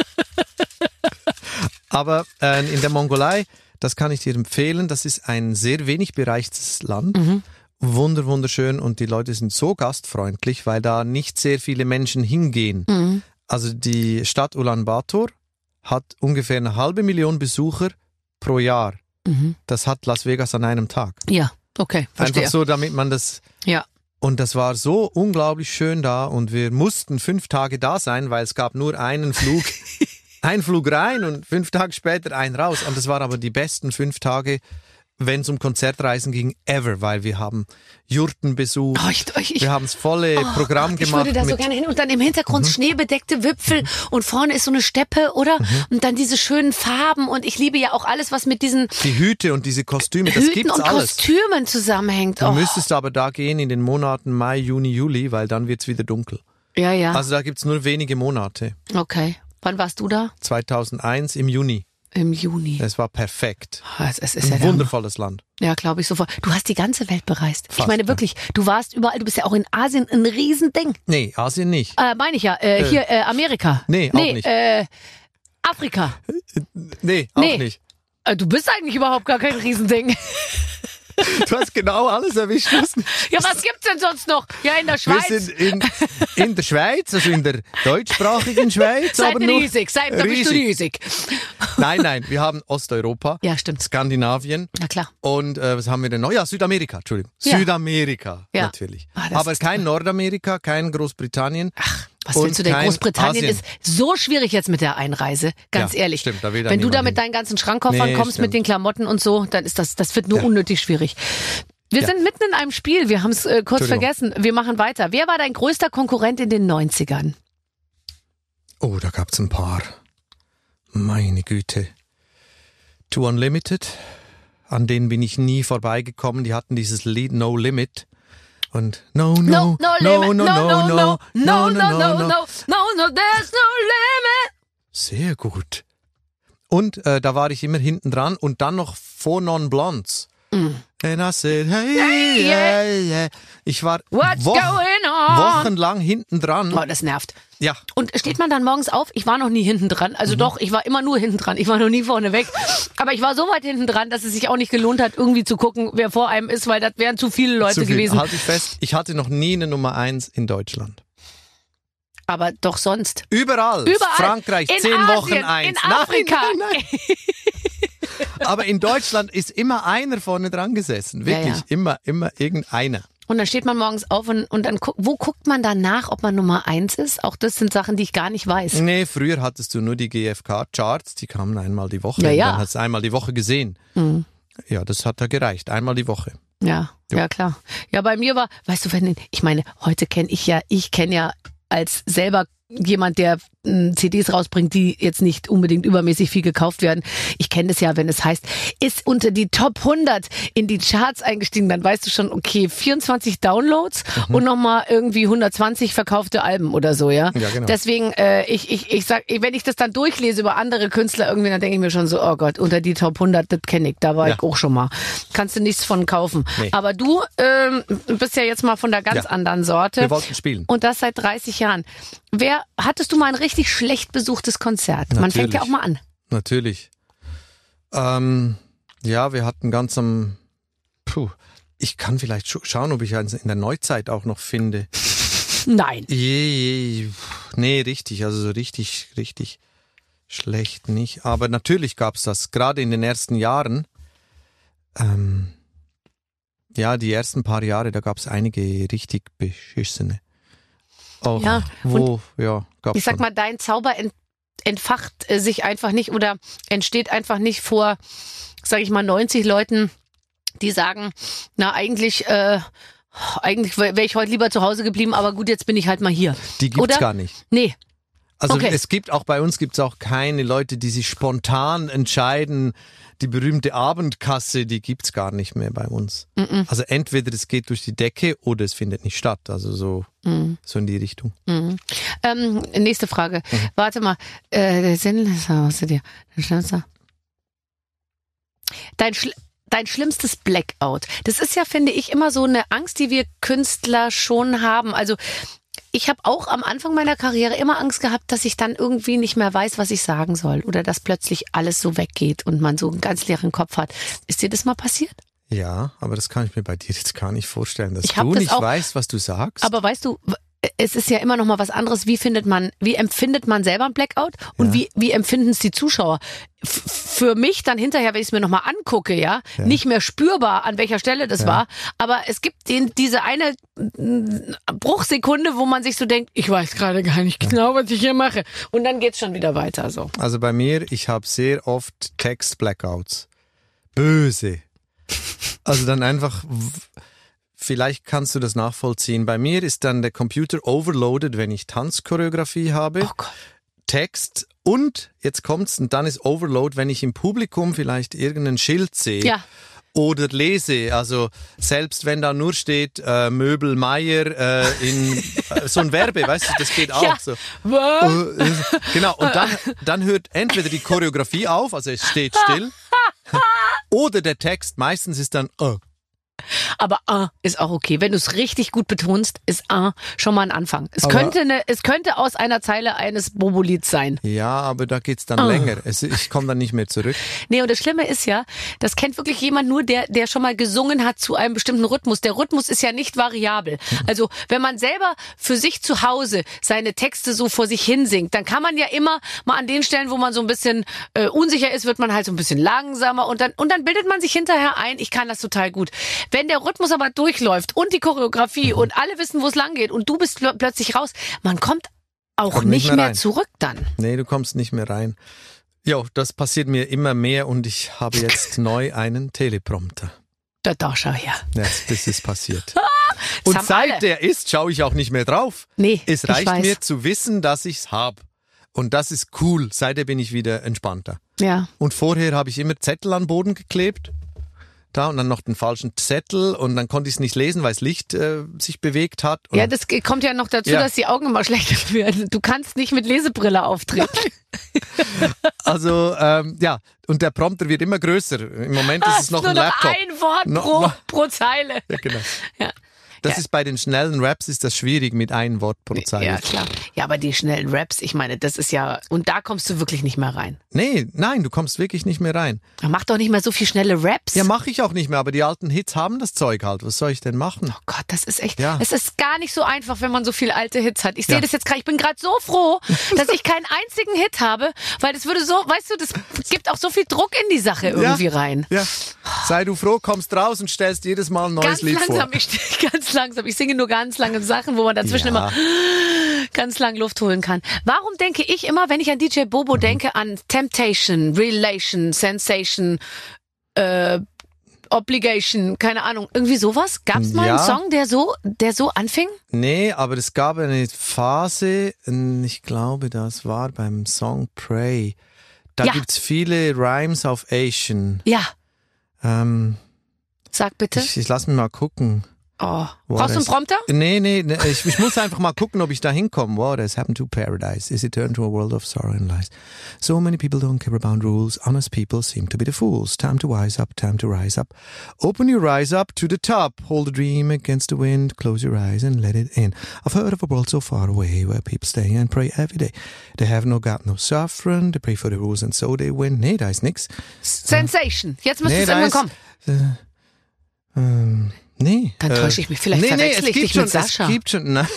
Aber äh, in der Mongolei, das kann ich dir empfehlen, das ist ein sehr wenig bereichtes Land. Mhm. Wunder, wunderschön und die Leute sind so gastfreundlich, weil da nicht sehr viele Menschen hingehen. Mhm. Also die Stadt Ulaanbaatar hat ungefähr eine halbe Million Besucher pro Jahr. Mhm. Das hat Las Vegas an einem Tag. Ja, okay, verstehe. Einfach so, damit man das... Ja. Und das war so unglaublich schön da und wir mussten fünf Tage da sein, weil es gab nur einen Flug, ein Flug rein und fünf Tage später einen raus. Und das waren aber die besten fünf Tage, wenn es um Konzertreisen ging, ever, weil wir haben Jurten besucht, Oh, ich, ich, ich, wir haben das volle oh Programm Gott, ich gemacht. würde da so mit- gerne hin. Und dann im Hintergrund schneebedeckte Wipfel und vorne ist so eine Steppe, oder? Und dann diese schönen Farben und ich liebe ja auch alles, was mit diesen die Hüte und diese Kostüme, das Hüten gibt's und alles. Kostümen zusammenhängt. Du Oh. müsstest aber da gehen in den Monaten Mai, Juni, Juli, weil dann wird's wieder dunkel. Ja, ja. Also da gibt's nur wenige Monate. Okay. Wann warst du da? zweitausendeins im Juni. Im Juni. Es war perfekt. Ah, Es, es ist ja Ein der wundervolles Land. Hammer. Ja, glaube ich sofort. Du hast die ganze Welt bereist. ich Fast, meine ja. wirklich, du warst überall, du bist ja auch in Asien ein Riesending. Nee, Asien nicht. Äh, meine ich ja. Äh, Äh. hier, äh, Amerika. Nee, auch nee, nicht. Äh, Afrika. Nee, auch Nee. nicht. Äh, du bist eigentlich überhaupt gar kein Riesending. Du hast genau alles erwischt. was nicht- Ja, was gibt's denn sonst noch? Ja, in der Schweiz. Wir sind in, in der Schweiz, also in der deutschsprachigen Schweiz. Seid aber nur riesig, seid da bist du riesig. Nein, nein, wir haben Osteuropa, Ja, stimmt. Skandinavien Na klar. und äh, was haben wir denn noch? Ja, Südamerika, Entschuldigung. Ja. Südamerika, Ja. natürlich. Ah, das aber ist kein Nordamerika, kein Großbritannien. Ach, was Und willst du denn? kein Großbritannien Asien. ist so schwierig jetzt mit der Einreise, ganz Ja, ehrlich. stimmt, da will dann Wenn du da niemand mit hin. deinen ganzen Schrankkoffern Nee, kommst, stimmt. mit den Klamotten und so, dann ist das, das wird nur Ja. unnötig schwierig. Wir Ja. sind mitten in einem Spiel, wir haben es äh, kurz Entschuldigung. vergessen. Wir machen weiter. Wer war dein größter Konkurrent in den neunzigern? Oh, da gab's ein paar. Meine Güte. Too Unlimited, an denen bin ich nie vorbeigekommen. Die hatten dieses Lied No Limit. Und no, no, No, no limit, no, no, no, no, no, no, no, no, no, no, there's no limit. Sehr gut. Und äh, da war ich immer hinten dran und dann noch Four Non Blondes. Mm. And I said, hey, yeah, yeah. Ich war What's Wochen, going on? wochenlang hinten dran. Oh, das nervt. Ja, Und steht man dann morgens auf? Ich war noch nie hinten dran. Mhm. Also doch, ich war immer nur hinten dran. Ich war noch nie vorne weg. Aber ich war so weit hinten dran, dass es sich auch nicht gelohnt hat, irgendwie zu gucken, wer vor einem ist, weil das wären zu viele Leute zu viel. gewesen. Halte ich fest, ich hatte noch nie eine Nummer eins in Deutschland. Aber doch sonst. Überall. Überall. Frankreich, In zehn Asien, Wochen eins. in Afrika. Nein, nein, nein. Aber in Deutschland ist immer einer vorne dran gesessen. Wirklich. Ja, ja. Immer, immer irgendeiner. Und dann steht man morgens auf und, und dann gu wo guckt man dann nach, ob man Nummer eins ist? Auch das sind Sachen, die ich gar nicht weiß. Nee, früher hattest du nur die G F K-Charts, die kamen einmal die Woche. Ja, ja. Dann hast du einmal die Woche gesehen. Mhm. Ja, das hat da gereicht. Einmal die Woche. Ja, ja klar. Ja, bei mir war, weißt du, wenn ich meine, heute kenne ich ja, ich kenne ja als selber jemand, der m, C Ds rausbringt, die jetzt nicht unbedingt übermäßig viel gekauft werden. Ich kenne das ja, wenn es heißt, ist unter die Top hundert in die Charts eingestiegen, dann weißt du schon, okay, vierundzwanzig Downloads mhm. und nochmal irgendwie hundertzwanzig verkaufte Alben oder so, ja. Ja, genau. Deswegen, äh, ich, ich, ich sag, wenn ich das dann durchlese über andere Künstler irgendwie, dann denke ich mir schon so, oh Gott, unter die Top hundert, das kenne ich, da war ja. ich auch schon mal. Kannst du nichts von kaufen. Nee. Aber du ähm, bist ja jetzt mal von der ganz ja. anderen Sorte. Wir wollten spielen. Und das seit dreißig Jahren. Wer, hattest du mal ein richtig schlecht besuchtes Konzert? Natürlich. Man fängt ja auch mal an. Natürlich. Ähm, ja, wir hatten ganz am, puh, ich kann vielleicht sch- schauen, ob ich eins in der Neuzeit auch noch finde. Nein. Je, je, nee, richtig, also so richtig, richtig schlecht nicht. Aber natürlich gab's das, gerade in den ersten Jahren. Ähm, ja, die ersten paar Jahre, da gab's einige richtig beschissene. Auch, ja, wo, ja, gab's ich sag schon. mal, dein Zauber ent, entfacht äh, sich einfach nicht oder entsteht einfach nicht vor, sag ich mal, neunzig Leuten, die sagen, na eigentlich, äh, eigentlich wäre ich heute lieber zu Hause geblieben, aber gut, jetzt bin ich halt mal hier. Die gibt's oder? gar nicht. Nee. Also Okay. es gibt auch bei uns gibt's auch keine Leute, die sich spontan entscheiden. Die berühmte Abendkasse, die gibt's gar nicht mehr bei uns. Mm-mm. Also entweder es geht durch die Decke oder es findet nicht statt. Also so, Mm. so in die Richtung. Mhm. Ähm, nächste Frage. Mhm. Warte mal. Äh, der Sinn, was hast du dir? Dein, Schl- dein schlimmstes Blackout. Das ist ja, finde ich, immer so eine Angst, die wir Künstler schon haben. Also ich habe auch am Anfang meiner Karriere immer Angst gehabt, dass ich dann irgendwie nicht mehr weiß, was ich sagen soll. Oder dass plötzlich alles so weggeht und man so einen ganz leeren Kopf hat. Ist dir das mal passiert? Ja, aber das kann ich mir bei dir jetzt gar nicht vorstellen, dass Ich hab du das nicht auch- weißt, was du sagst. Aber weißt du, es ist ja immer noch mal was anderes. Wie findet man, wie empfindet man selber ein Blackout und Ja. wie wie empfinden es die Zuschauer? F- für mich dann hinterher, wenn ich es mir noch mal angucke, ja, Ja. nicht mehr spürbar, an welcher Stelle das Ja. war. Aber es gibt den diese eine mm, Bruchsekunde, wo man sich so denkt, ich weiß gerade gar nicht genau, was ich hier mache. Und dann geht's schon wieder weiter. So. Also bei mir, ich habe sehr oft Text-Blackouts. Böse. Also dann einfach, w- vielleicht kannst du das nachvollziehen. Bei mir ist dann der Computer overloaded, wenn ich Tanzchoreografie habe, Oh Gott. Text und, jetzt kommt's, und dann ist Overload, wenn ich im Publikum vielleicht irgendein Schild sehe. Ja. Oder lese, also selbst wenn da nur steht äh, Möbel Meier äh, in äh, so ein Werbe, weißt du, das geht auch Ja. so. Was? Äh, Genau, und dann, dann hört entweder die Choreografie auf, also es steht still, oder der Text, meistens ist dann äh. Aber ah ist auch okay. Wenn du es richtig gut betonst, ist ah schon mal ein Anfang. Es Aber- könnte eine, es könnte aus einer Zeile eines Bobo-Lieds sein. Ja, aber da geht's dann Ah. länger. Es, ich komme dann nicht mehr zurück. Nee, und das Schlimme ist ja, das kennt wirklich jemand nur, der, der schon mal gesungen hat zu einem bestimmten Rhythmus. Der Rhythmus ist ja nicht variabel. Also, wenn man selber für sich zu Hause seine Texte so vor sich hin singt, dann kann man ja immer mal an den Stellen, wo man so ein bisschen äh, unsicher ist, wird man halt so ein bisschen langsamer und dann, und dann bildet man sich hinterher ein, ich kann das total gut. Wenn der Rhythmus aber durchläuft und die Choreografie und alle wissen, wo es lang geht und du bist pl- plötzlich raus, man kommt auch Kommt nicht nicht mehr mehr rein. zurück dann. Nee, du kommst nicht mehr rein. Jo, das passiert mir immer mehr und ich habe jetzt neu einen Teleprompter. Da, da, schau her. Ja, das ist passiert. Und haben seit alle. der ist, schaue ich auch nicht mehr drauf. Nee, Es ich reicht weiß. mir zu wissen, dass ich's hab. Und das ist cool. Seitdem bin ich wieder entspannter. Ja. Und vorher habe ich immer Zettel an den Boden geklebt. Da und dann noch den falschen Zettel und dann konnte ich es nicht lesen, weil das Licht äh, sich bewegt hat. Und Ja, das ge- kommt ja noch dazu, Ja. dass die Augen immer schlechter werden. Du kannst nicht mit Lesebrille auftreten. also ähm, ja, und der Prompter wird immer größer. Im Moment ist es noch nur ein noch Laptop. ein Wort No- pro, no- pro Zeile. Ja, genau. Ja. Das Ja. ist bei den schnellen Raps ist das schwierig mit einem Wort pro Zeile. Ja, klar. Ja, aber die schnellen Raps, ich meine, das ist ja, und da kommst du wirklich nicht mehr rein. Nee, nein, du kommst wirklich nicht mehr rein. Mach doch nicht mehr so viel schnelle Raps. Ja, mache ich auch nicht mehr, aber die alten Hits haben das Zeug halt. Was soll ich denn machen? Oh Gott, das ist echt, Ja. es ist gar nicht so einfach, wenn man so viele alte Hits hat. Ich sehe Ja. das jetzt gerade, ich bin gerade so froh, dass ich keinen einzigen Hit habe, weil das würde so, weißt du, das gibt auch so viel Druck in die Sache irgendwie ja. rein. Ja, sei du froh, kommst raus und stellst jedes Mal ein neues Ganz Lied langsam, vor. ich ganz langsam. Ich singe nur ganz lange Sachen, wo man dazwischen Ja. immer ganz lang Luft holen kann. Warum denke ich immer, wenn ich an D J Bobo Mhm. denke, an Temptation, Relation, Sensation, äh, Obligation, keine Ahnung, irgendwie sowas? Gab es mal Ja. einen Song, der so, der so anfing? Nee, aber es gab eine Phase, ich glaube, das war beim Song Pray. Da Ja. gibt's viele Rhymes auf Asian. Ja, Ähm, sag bitte. ich, ich lass mich mal gucken. Oh. What Brauchst du einen has- Prompter? Nee, nee, nee ich, ich muss einfach mal gucken, ob ich da hinkomme. What has happened to paradise? Is it turned to a world of sorrow and lies? So many people don't care about rules. Honest people seem to be the fools. Time to wise up, time to rise up. Open your eyes up to the top. Hold a dream against the wind. Close your eyes and let it in. I've heard of a world so far away where people stay and pray every day. They have no God, no sovereign. They pray for the rules and so they win. Nee, da ist nix. Sensation. Jetzt müsste Nee, es da irgendwann ist, kommen. Äh, ähm, nee. Dann äh, täusche ich mich. Vielleicht nee, nee, verwechsel es ich gibt dich schon, mit Sascha. Es gibt schon, nein.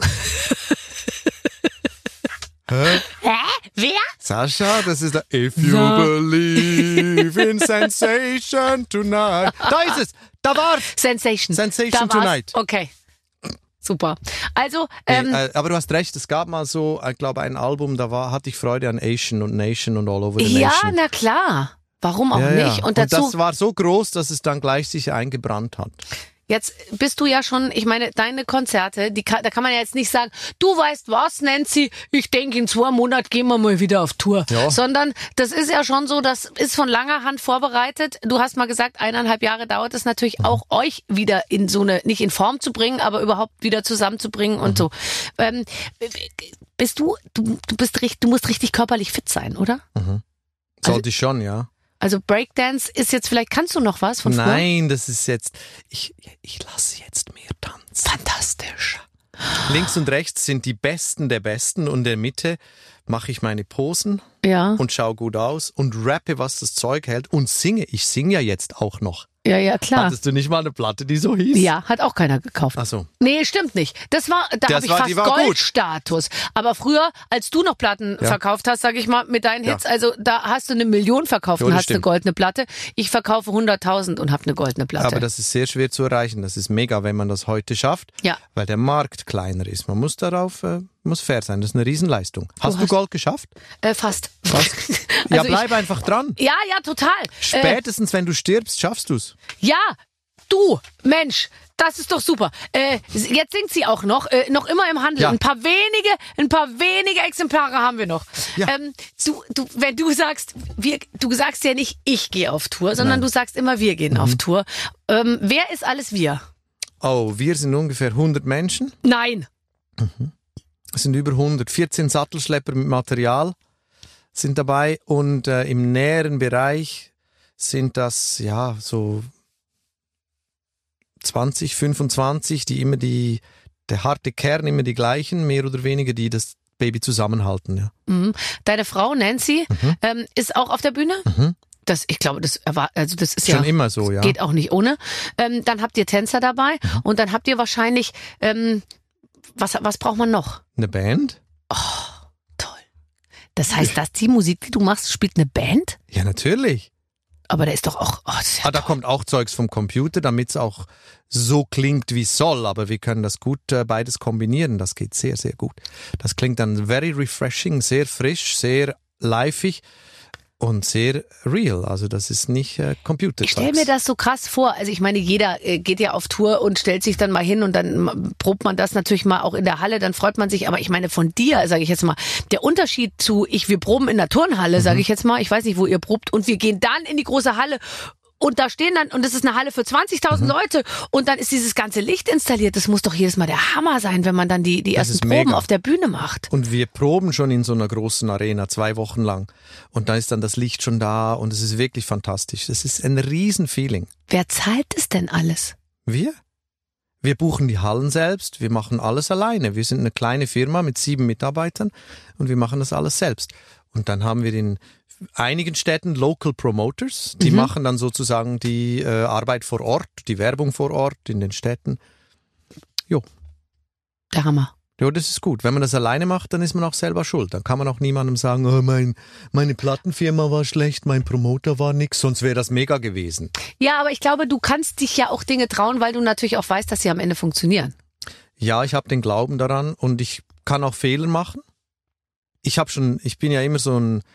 Hä? Hä? Wer? Sascha, das ist der If you So. believe in sensation tonight. Da ist es, da war's. Sensation. Sensation Da war's. Tonight. Okay. Super. Also, ähm, nee, äh, aber du hast recht, es gab mal so, ich glaube, ein Album, da war, hatte ich Freude an Asian und Nation und All Over the ja, Nation. na klar. Warum auch ja, nicht? ja. Und dazu, das war so groß, dass es dann gleich sich eingebrannt hat. jetzt bist du ja schon, ich meine, deine Konzerte, die kann, da kann man ja jetzt nicht sagen, du weißt was, Nancy, ich denke, in zwei Monaten gehen wir mal wieder auf Tour. Ja. Sondern das ist ja schon so, das ist von langer Hand vorbereitet. Du hast mal gesagt, eineinhalb Jahre dauert es natürlich auch, euch wieder in so eine, nicht in Form zu bringen, aber überhaupt wieder zusammenzubringen und so. Ähm, bist du, du, du bist richtig, du musst richtig körperlich fit sein, oder? Sollte ich schon, ja. Also Breakdance ist jetzt vielleicht, kannst du noch was von früher? Nein, das ist jetzt, ich, ich lasse jetzt mehr tanzen. Fantastisch. Links und rechts sind die Besten der Besten und in der Mitte mache ich meine Posen Ja, und schaue gut aus und rappe, was das Zeug hält und singe. Ich singe ja jetzt auch noch. ja, ja, klar. Hattest du nicht mal eine Platte, die so hieß? Ja, hat auch keiner gekauft. Ach so. Nee, stimmt nicht. Das war, da Das habe ich war- fast die war gut. Goldstatus. Aber früher, als du noch Platten Ja. verkauft hast, sag ich mal, mit deinen Ja. Hits, also da hast du eine Million verkauft Ja, und das hast eine stimmt. goldene Platte. Ich verkaufe hunderttausend und habe eine goldene Platte. Aber das ist sehr schwer zu erreichen. Das ist mega, wenn man das heute schafft, Ja. weil der Markt kleiner ist. Man muss darauf, äh, muss fair sein. Das ist eine Riesenleistung. Hast du, hast- Gold geschafft? äh, fast. Was? ja, Also bleib einfach dran. Ich, ja, ja, total. Äh, Spätestens, wenn du stirbst, schaffst du's. ja, du, Mensch, das ist doch super. Äh, jetzt singt sie auch noch, äh, noch immer im Handel. Ja. Ein paar wenige, ein paar wenige Exemplare haben wir noch. Ja. Ähm, du, du, wenn du sagst, wir, du sagst ja nicht, ich gehe auf Tour, sondern Nein. du sagst immer, wir gehen Mhm. auf Tour. Ähm, wer ist alles wir? Oh, wir sind ungefähr hundert Menschen. Nein. Es sind über hundert. vierzehn Sattelschlepper mit Material sind dabei und äh, im näheren Bereich sind das, ja, so zwanzig, fünfundzwanzig, die immer die, der harte Kern immer die gleichen, mehr oder weniger, die das Baby zusammenhalten, ja. Mhm. Deine Frau Nancy ähm, ist auch auf der Bühne? Mhm. Das, ich glaube, das erwar- also das ist Schon ja immer so, ja. geht auch nicht ohne. Ähm, dann habt ihr Tänzer dabei Mhm. und dann habt ihr wahrscheinlich ähm, was was braucht man noch? Eine Band? Toll. Das heißt, dass die Musik, die du machst, spielt eine Band? Ja, natürlich. Aber da ist doch auch. Oh, das ist ja Ah, da toll. kommt auch Zeugs vom Computer, damit es auch so klingt, wie es soll. Aber wir können das gut äh, beides kombinieren. Das geht sehr, sehr gut. Das klingt dann very refreshing, sehr frisch, sehr liveig und sehr real. Also das ist nicht äh, Computer. Ich stelle mir das so krass vor. Also ich meine, jeder äh, geht ja auf Tour und stellt sich dann mal hin und dann m- probt man das natürlich mal auch in der Halle, dann freut man sich. Aber ich meine, von dir, sage ich jetzt mal, der Unterschied zu, ich, wir proben in der Turnhalle, sage ich jetzt mal, ich weiß nicht, wo ihr probt, und wir gehen dann in die große Halle. Und da stehen dann, und das ist eine Halle für zwanzigtausend Leute, und dann ist dieses ganze Licht installiert. Das muss doch jedes Mal der Hammer sein, wenn man dann die, die Das ersten ist Proben mega. auf der Bühne macht. Und wir proben schon in so einer großen Arena, zwei Wochen lang. Und da ist dann das Licht schon da und es ist wirklich fantastisch. Das ist ein Riesenfeeling. Wer zahlt es denn alles? Wir? Wir buchen die Hallen selbst, wir machen alles alleine. Wir sind eine kleine Firma mit sieben Mitarbeitern und wir machen das alles selbst. Und dann haben wir in einigen Städten Local Promoters, die Mhm. machen dann sozusagen die äh, Arbeit vor Ort, die Werbung vor Ort in den Städten. Jo. Der Hammer. Ja, das ist gut. Wenn man das alleine macht, dann ist man auch selber schuld. Dann kann man auch niemandem sagen, oh, mein, meine Plattenfirma war schlecht, mein Promoter war nix, sonst wäre das mega gewesen. Ja, aber ich glaube, du kannst dich ja auch Dinge trauen, weil du natürlich auch weißt, dass sie am Ende funktionieren. Ja, ich habe den Glauben daran und ich kann auch Fehler machen. Ich habe schon, ich bin ja immer so ein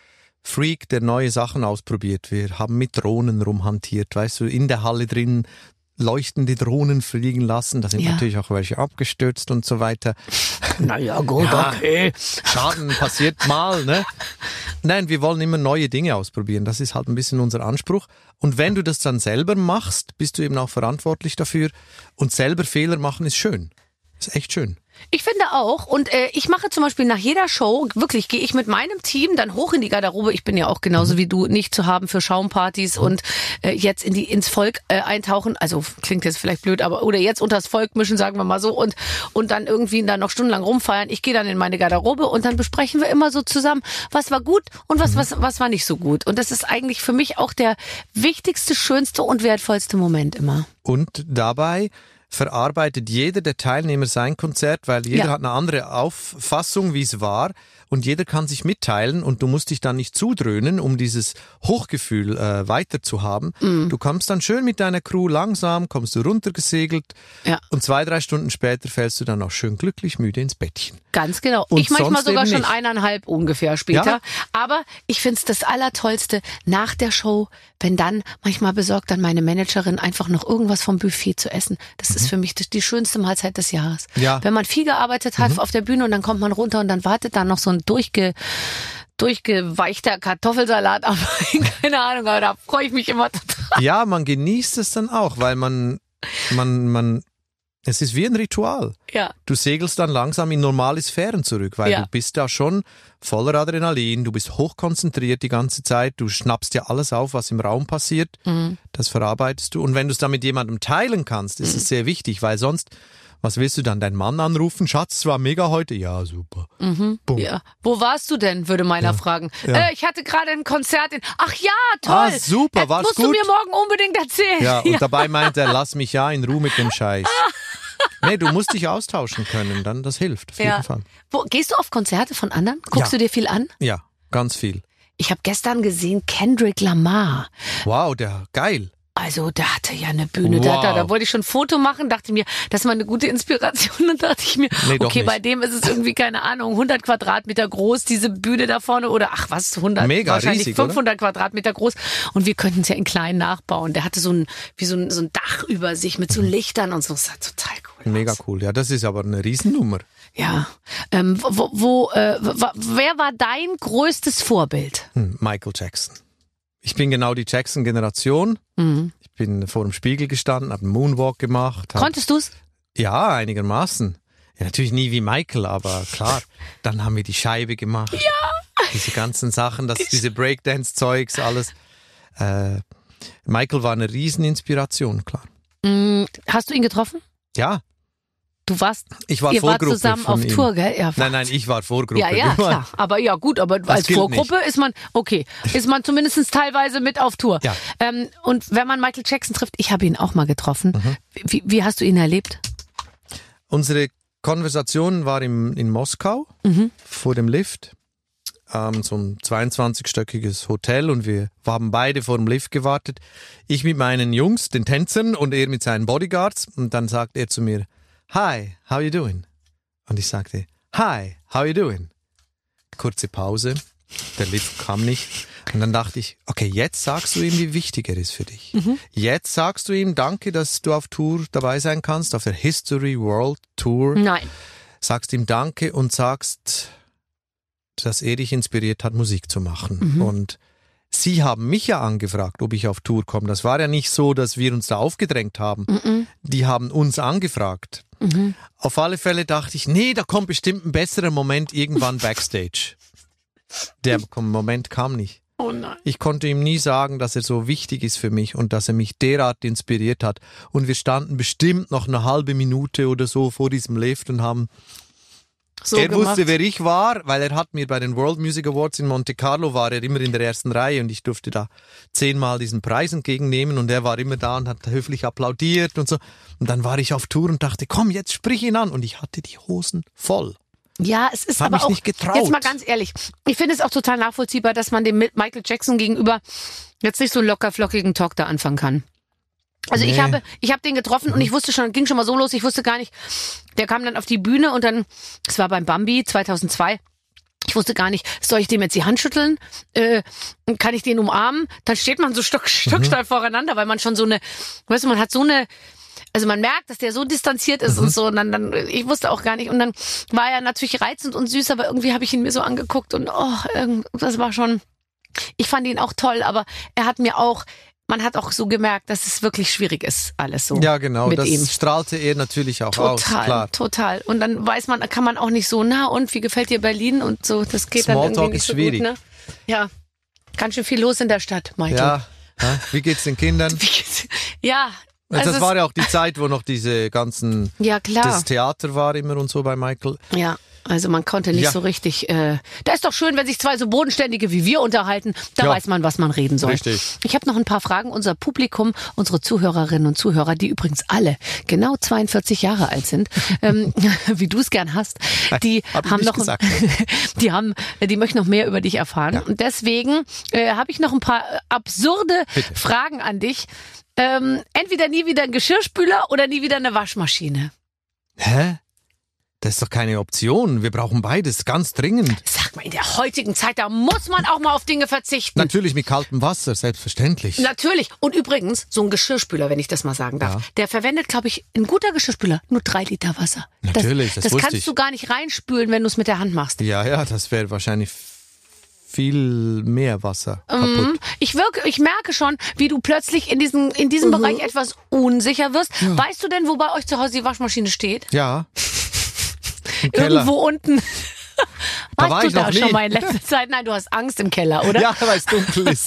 Freak, der neue Sachen ausprobiert. Wir haben mit Drohnen rumhantiert, weißt du, in der Halle drin leuchtende Drohnen fliegen lassen. Da sind Ja. natürlich auch welche abgestürzt und so weiter. Naja, gut, Ja. okay. Schaden passiert mal, ne? Nein, wir wollen immer neue Dinge ausprobieren. Das ist halt ein bisschen unser Anspruch. Und wenn du das dann selber machst, bist du eben auch verantwortlich dafür. Und selber Fehler machen ist schön. Ist echt schön. Ich finde auch. Und äh, ich mache zum Beispiel nach jeder Show, wirklich gehe ich mit meinem Team dann hoch in die Garderobe. Ich bin ja auch genauso wie du nicht zu haben für Schaumpartys und äh, jetzt in die ins Volk äh, eintauchen. Also klingt jetzt vielleicht blöd, aber oder jetzt unters Volk mischen, sagen wir mal so. Und und dann irgendwie dann noch stundenlang rumfeiern. Ich gehe dann in meine Garderobe und dann besprechen wir immer so zusammen, was war gut und was, was, was war nicht so gut. Und das ist eigentlich für mich auch der wichtigste, schönste und wertvollste Moment immer. Und dabei verarbeitet jeder der Teilnehmer sein Konzert, weil jeder Ja. hat eine andere Auffassung, wie es war, und jeder kann sich mitteilen und du musst dich dann nicht zudröhnen, um dieses Hochgefühl äh, weiter zu haben. Mhm. Du kommst dann schön mit deiner Crew langsam, kommst du runtergesegelt Ja. und zwei, drei Stunden später fällst du dann auch schön glücklich müde ins Bettchen. Ganz genau. Und ich manchmal sonst sogar eben schon nicht. eineinhalb ungefähr später. Ja. Aber ich find's das Allertollste nach der Show, wenn dann, manchmal besorgt dann meine Managerin einfach noch irgendwas vom Buffet zu essen. Das ist für mich die, die schönste Mahlzeit des Jahres. Ja. Wenn man viel gearbeitet hat auf der Bühne und dann kommt man runter und dann wartet da noch so ein durchge durchgeweichter Kartoffelsalat auf. Keine Ahnung, aber da freue ich mich immer total. Ja, man genießt es dann auch, weil man, man, man, es ist wie ein Ritual. Ja. Du segelst dann langsam in normale Sphären zurück, weil Ja. du bist da schon voller Adrenalin, du bist hochkonzentriert die ganze Zeit, du schnappst ja alles auf, was im Raum passiert, Mhm. das verarbeitest du. Und wenn du es dann mit jemandem teilen kannst, ist es sehr wichtig, weil sonst, was willst du dann, deinen Mann anrufen? Schatz, es war mega heute? Ja, super. Bumm. Ja. Wo warst du denn, würde meiner fragen. Ja. Äh, ich hatte gerade ein Konzert in... Ach ja, toll. Ah, super, das war's musst du gut? mir morgen unbedingt erzählen. Ja, und dabei meint er, lass mich ja in Ruhe mit dem Scheiß. Nee, du musst dich austauschen können, dann das hilft, auf jeden Ja. Fall. Wo, gehst du auf Konzerte von anderen? Guckst Ja. du dir viel an? Ja, ganz viel. Ich habe gestern gesehen Kendrick Lamar. Wow, der, geil. Also der hatte ja eine Bühne. Da, da, da Wow. wollte ich schon ein Foto machen, dachte mir, das ist mal eine gute Inspiration. Und dachte ich mir, Nee, doch okay, nicht. bei dem ist es irgendwie, keine Ahnung, hundert Quadratmeter groß, diese Bühne da vorne. Oder ach was, hundert, Mega wahrscheinlich riesig, fünfhundert Quadratmeter groß. Und wir könnten es ja in klein nachbauen. Der hatte so ein, wie so ein, so ein Dach über sich mit so Lichtern und so. Das sah total cool Mega aus. cool. Ja, das ist aber eine Riesennummer. Ja. Ähm, wo, wo, äh, w- wer war dein größtes Vorbild? Hm, Michael Jackson. Ich bin genau die Jackson-Generation. Mhm. Ich bin vor dem Spiegel gestanden, habe einen Moonwalk gemacht. Hab, Konntest du's? ja, einigermaßen. Ja, natürlich nie wie Michael, aber klar. Dann haben wir die Scheibe gemacht. Ja. Diese ganzen Sachen, das, diese Breakdance-Zeugs, alles. Äh, Michael war eine Rieseninspiration, klar. Mhm. Hast du ihn getroffen? Ja, Du warst, ich war ihr wart Vorgruppe zusammen von auf ihm. Tour, gell? Ja, Nein, nein, ich war Vorgruppe. Ja, ja, Du war- klar. Aber ja, gut, aber als gilt Vorgruppe ist man, okay, ist man zumindest teilweise mit auf Tour. Ja. Ähm, und wenn man Michael Jackson trifft, ich habe ihn auch mal getroffen. Mhm. Wie, wie hast du ihn erlebt? Unsere Konversation war im, in Moskau Mhm. vor dem Lift. Ähm, so ein zweiundzwanzigstöckiges Hotel und wir haben beide vor dem Lift gewartet. Ich mit meinen Jungs, den Tänzern, und er mit seinen Bodyguards. Und dann sagt er zu mir, Hi, how you doing? Und ich sagte, Hi, how you doing? Kurze Pause, der Lift kam nicht. Und dann dachte ich, okay, jetzt sagst du ihm, wie wichtig er ist für dich. Jetzt sagst du ihm, danke, dass du auf Tour dabei sein kannst, auf der History World Tour. Nein. Sagst ihm danke und sagst, dass er dich inspiriert hat, Musik zu machen. Und sie haben mich ja angefragt, ob ich auf Tour komme. Das war ja nicht so, dass wir uns da aufgedrängt haben. Mhm. Die haben uns angefragt. Mhm. Auf alle Fälle dachte ich, nee, da kommt bestimmt ein besserer Moment irgendwann backstage. Der Moment kam nicht. Oh nein. Ich konnte ihm nie sagen, dass er so wichtig ist für mich und dass er mich derart inspiriert hat. Und wir standen bestimmt noch eine halbe Minute oder so vor diesem Lift und haben So er gemacht. wusste, wer ich war, weil er hat mir bei den World Music Awards in Monte Carlo war er immer in der ersten Reihe und ich durfte da zehnmal diesen Preis entgegennehmen und er war immer da und hat höflich applaudiert und so. Und dann war ich auf Tour und dachte, komm, jetzt sprich ihn an. Und ich hatte die Hosen voll. Ja, es ist Hab aber mich auch, nicht getraut. jetzt mal ganz ehrlich, ich finde es auch total nachvollziehbar, dass man dem Michael Jackson gegenüber jetzt nicht so einen locker flockigen Talk da anfangen kann. Also ich Nee. habe, ich habe den getroffen und ich wusste schon, ging schon mal so los, ich wusste gar nicht, der kam dann auf die Bühne und dann, es war beim Bambi zweitausendzwei, ich Ich wusste gar nicht, soll ich dem jetzt die Hand schütteln? Äh, kann ich den umarmen? Dann steht man so stock, stocksteif mhm. voreinander, weil man schon so eine, weißt du, man hat so eine, also man merkt, dass der so distanziert ist mhm. und so. Und dann, dann, ich wusste auch gar nicht. Und dann war er natürlich reizend und süß, aber irgendwie habe ich ihn mir so angeguckt und oh, das war schon, ich fand ihn auch toll, aber er hat mir auch, man hat auch so gemerkt, dass es wirklich schwierig ist, alles so. Ja, genau, mit das ihm. strahlte er natürlich auch total, aus, klar. Total, und dann weiß man, kann man auch nicht so, na und, wie gefällt dir Berlin? Und so, das geht dann irgendwie nicht so schwierig. gut, ne? Ja, ganz schön viel los in der Stadt, Michael. Ja, ja. Wie geht's den Kindern? Wie geht's? Ja. Also das es war ja auch die Zeit, wo noch diese ganzen, ja, klar. das Theater war immer und so bei Michael. Ja. Also man konnte nicht ja. so richtig, äh, da ist doch schön, wenn sich zwei so Bodenständige wie wir unterhalten, da ja. weiß man, was man reden soll. Richtig. Ich habe noch ein paar Fragen. Unser Publikum, unsere Zuhörerinnen und Zuhörer, die übrigens alle genau zweiundvierzig Jahre alt sind, ähm, wie du es gern hast, die Hab ich haben nicht noch, gesagt. die haben, die möchten noch mehr über dich erfahren. Ja. Und deswegen äh, habe ich noch ein paar absurde Bitte. Fragen an dich. Ähm, entweder nie wieder ein Geschirrspüler oder nie wieder eine Waschmaschine. Hä? Das ist doch keine Option. Wir brauchen beides, ganz dringend. Sag mal, in der heutigen Zeit, da muss man auch mal auf Dinge verzichten. Natürlich mit kaltem Wasser, selbstverständlich. Natürlich. Und übrigens, so ein Geschirrspüler, wenn ich das mal sagen darf, ja. der verwendet, glaube ich, ein guter Geschirrspüler nur drei Liter Wasser. Natürlich, das, das, das wusste kannst ich. du gar nicht reinspülen, wenn du es mit der Hand machst. Ja, ja, das wäre wahrscheinlich viel mehr Wasser kaputt. Mhm. Ich wirke, ich merke schon, wie du plötzlich in diesem, in diesem mhm. Bereich etwas unsicher wirst. Ja. Weißt du denn, wo bei euch zu Hause die Waschmaschine steht? Ja. Irgendwo unten. Da Warst war du ich noch da nie. schon mal in letzter Zeit? Nein, du hast Angst im Keller, oder? Ja, weil es dunkel ist.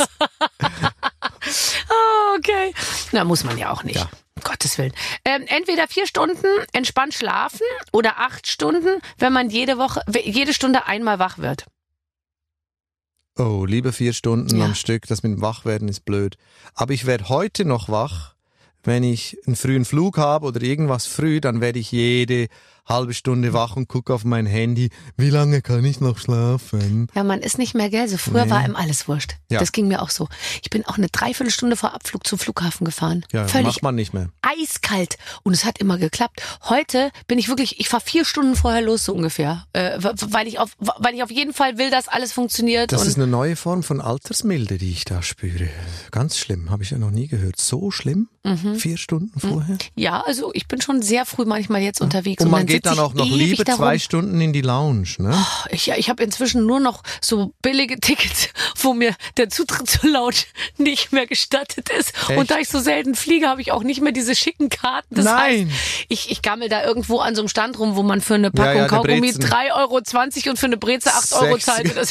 Oh, okay. Na, muss man ja auch nicht. Ja. Um Gottes Willen. Ähm, entweder vier Stunden entspannt schlafen oder acht Stunden, wenn man jede Woche, jede Stunde einmal wach wird. Oh, lieber vier Stunden Ja. am Stück. Das mit dem Wachwerden ist blöd. Aber ich werde heute noch wach. Wenn ich einen frühen Flug habe oder irgendwas früh, dann werde ich jede halbe Stunde wach und gucke auf mein Handy. Wie lange kann ich noch schlafen? Ja, man ist nicht mehr, gell? So früher Nee. war ihm alles wurscht. Ja. Das ging mir auch so. Ich bin auch eine Dreiviertelstunde vor Abflug zum Flughafen gefahren. Ja, Völlig macht man nicht mehr. eiskalt. Und es hat immer geklappt. Heute bin ich wirklich, ich fahre vier Stunden vorher los, so ungefähr. Äh, weil ich auf, weil ich auf jeden Fall will, dass alles funktioniert. Das und ist eine neue Form von Altersmilde, die ich da spüre. Ganz schlimm, habe ich ja noch nie gehört. So schlimm? Mhm. Vier Stunden vorher? Ja, also ich bin schon sehr früh manchmal jetzt unterwegs. Und man dann geht sitz dann ich auch noch ewig lieber darum. zwei Stunden in die Lounge, ne? Oh, ich ich habe inzwischen nur noch so billige Tickets, wo mir der Zutritt zur Lounge nicht mehr gestattet ist. Echt? Und da ich so selten fliege, habe ich auch nicht mehr diese schicken Karten. Das Nein. heißt, ich, ich gammel da irgendwo an so einem Stand rum, wo man für eine Packung Ja, ja, eine Kaugummi Brezen. drei Euro zwanzig und für eine Breze acht Euro Sechs. zahlt. Oder so.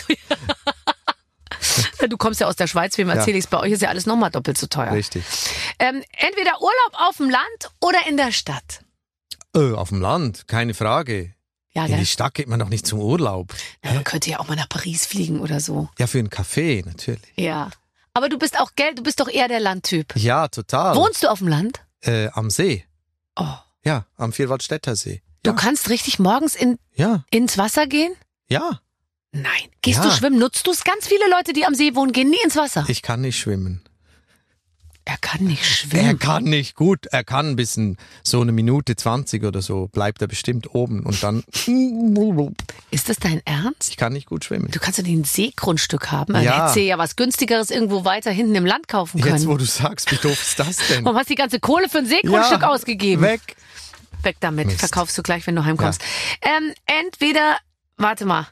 Du kommst ja aus der Schweiz, wem erzähle ich es? Bei euch ist ja alles nochmal doppelt so teuer. Richtig. Ähm, entweder Urlaub auf dem Land oder in der Stadt. Äh, auf dem Land, keine Frage. Ja, In gell? die Stadt geht man doch nicht zum Urlaub. Ja, man könnte ja auch mal nach Paris fliegen oder so. Ja, für einen Kaffee, natürlich. Ja. Aber du bist auch, gell, du bist doch eher der Landtyp. Ja, total. Wohnst du auf dem Land? Äh, am See. Oh. Ja, am Vierwaldstätter See. Du Ja. kannst richtig morgens in, Ja, ins Wasser gehen? ja. Nein. Gehst Ja. du schwimmen? Nutzt du es? Ganz viele Leute, die am See wohnen, gehen nie ins Wasser. Ich kann nicht schwimmen. Er kann nicht Er schwimmen. kann nicht gut. Er kann ein bisschen, so eine Minute zwanzig oder so, bleibt er bestimmt oben und dann. Ist das dein Ernst? Ich kann nicht gut schwimmen. Du kannst ja nicht ein Seegrundstück haben. Dann Ja. hättest du ja was günstigeres irgendwo weiter hinten im Land kaufen können. Jetzt, wo du sagst, wie doof ist das denn? Warum hast du die ganze Kohle für ein Seegrundstück Ja, ausgegeben? Weg. Weg damit. Mist. Verkaufst du gleich, wenn du heimkommst. Ähm, entweder, warte mal.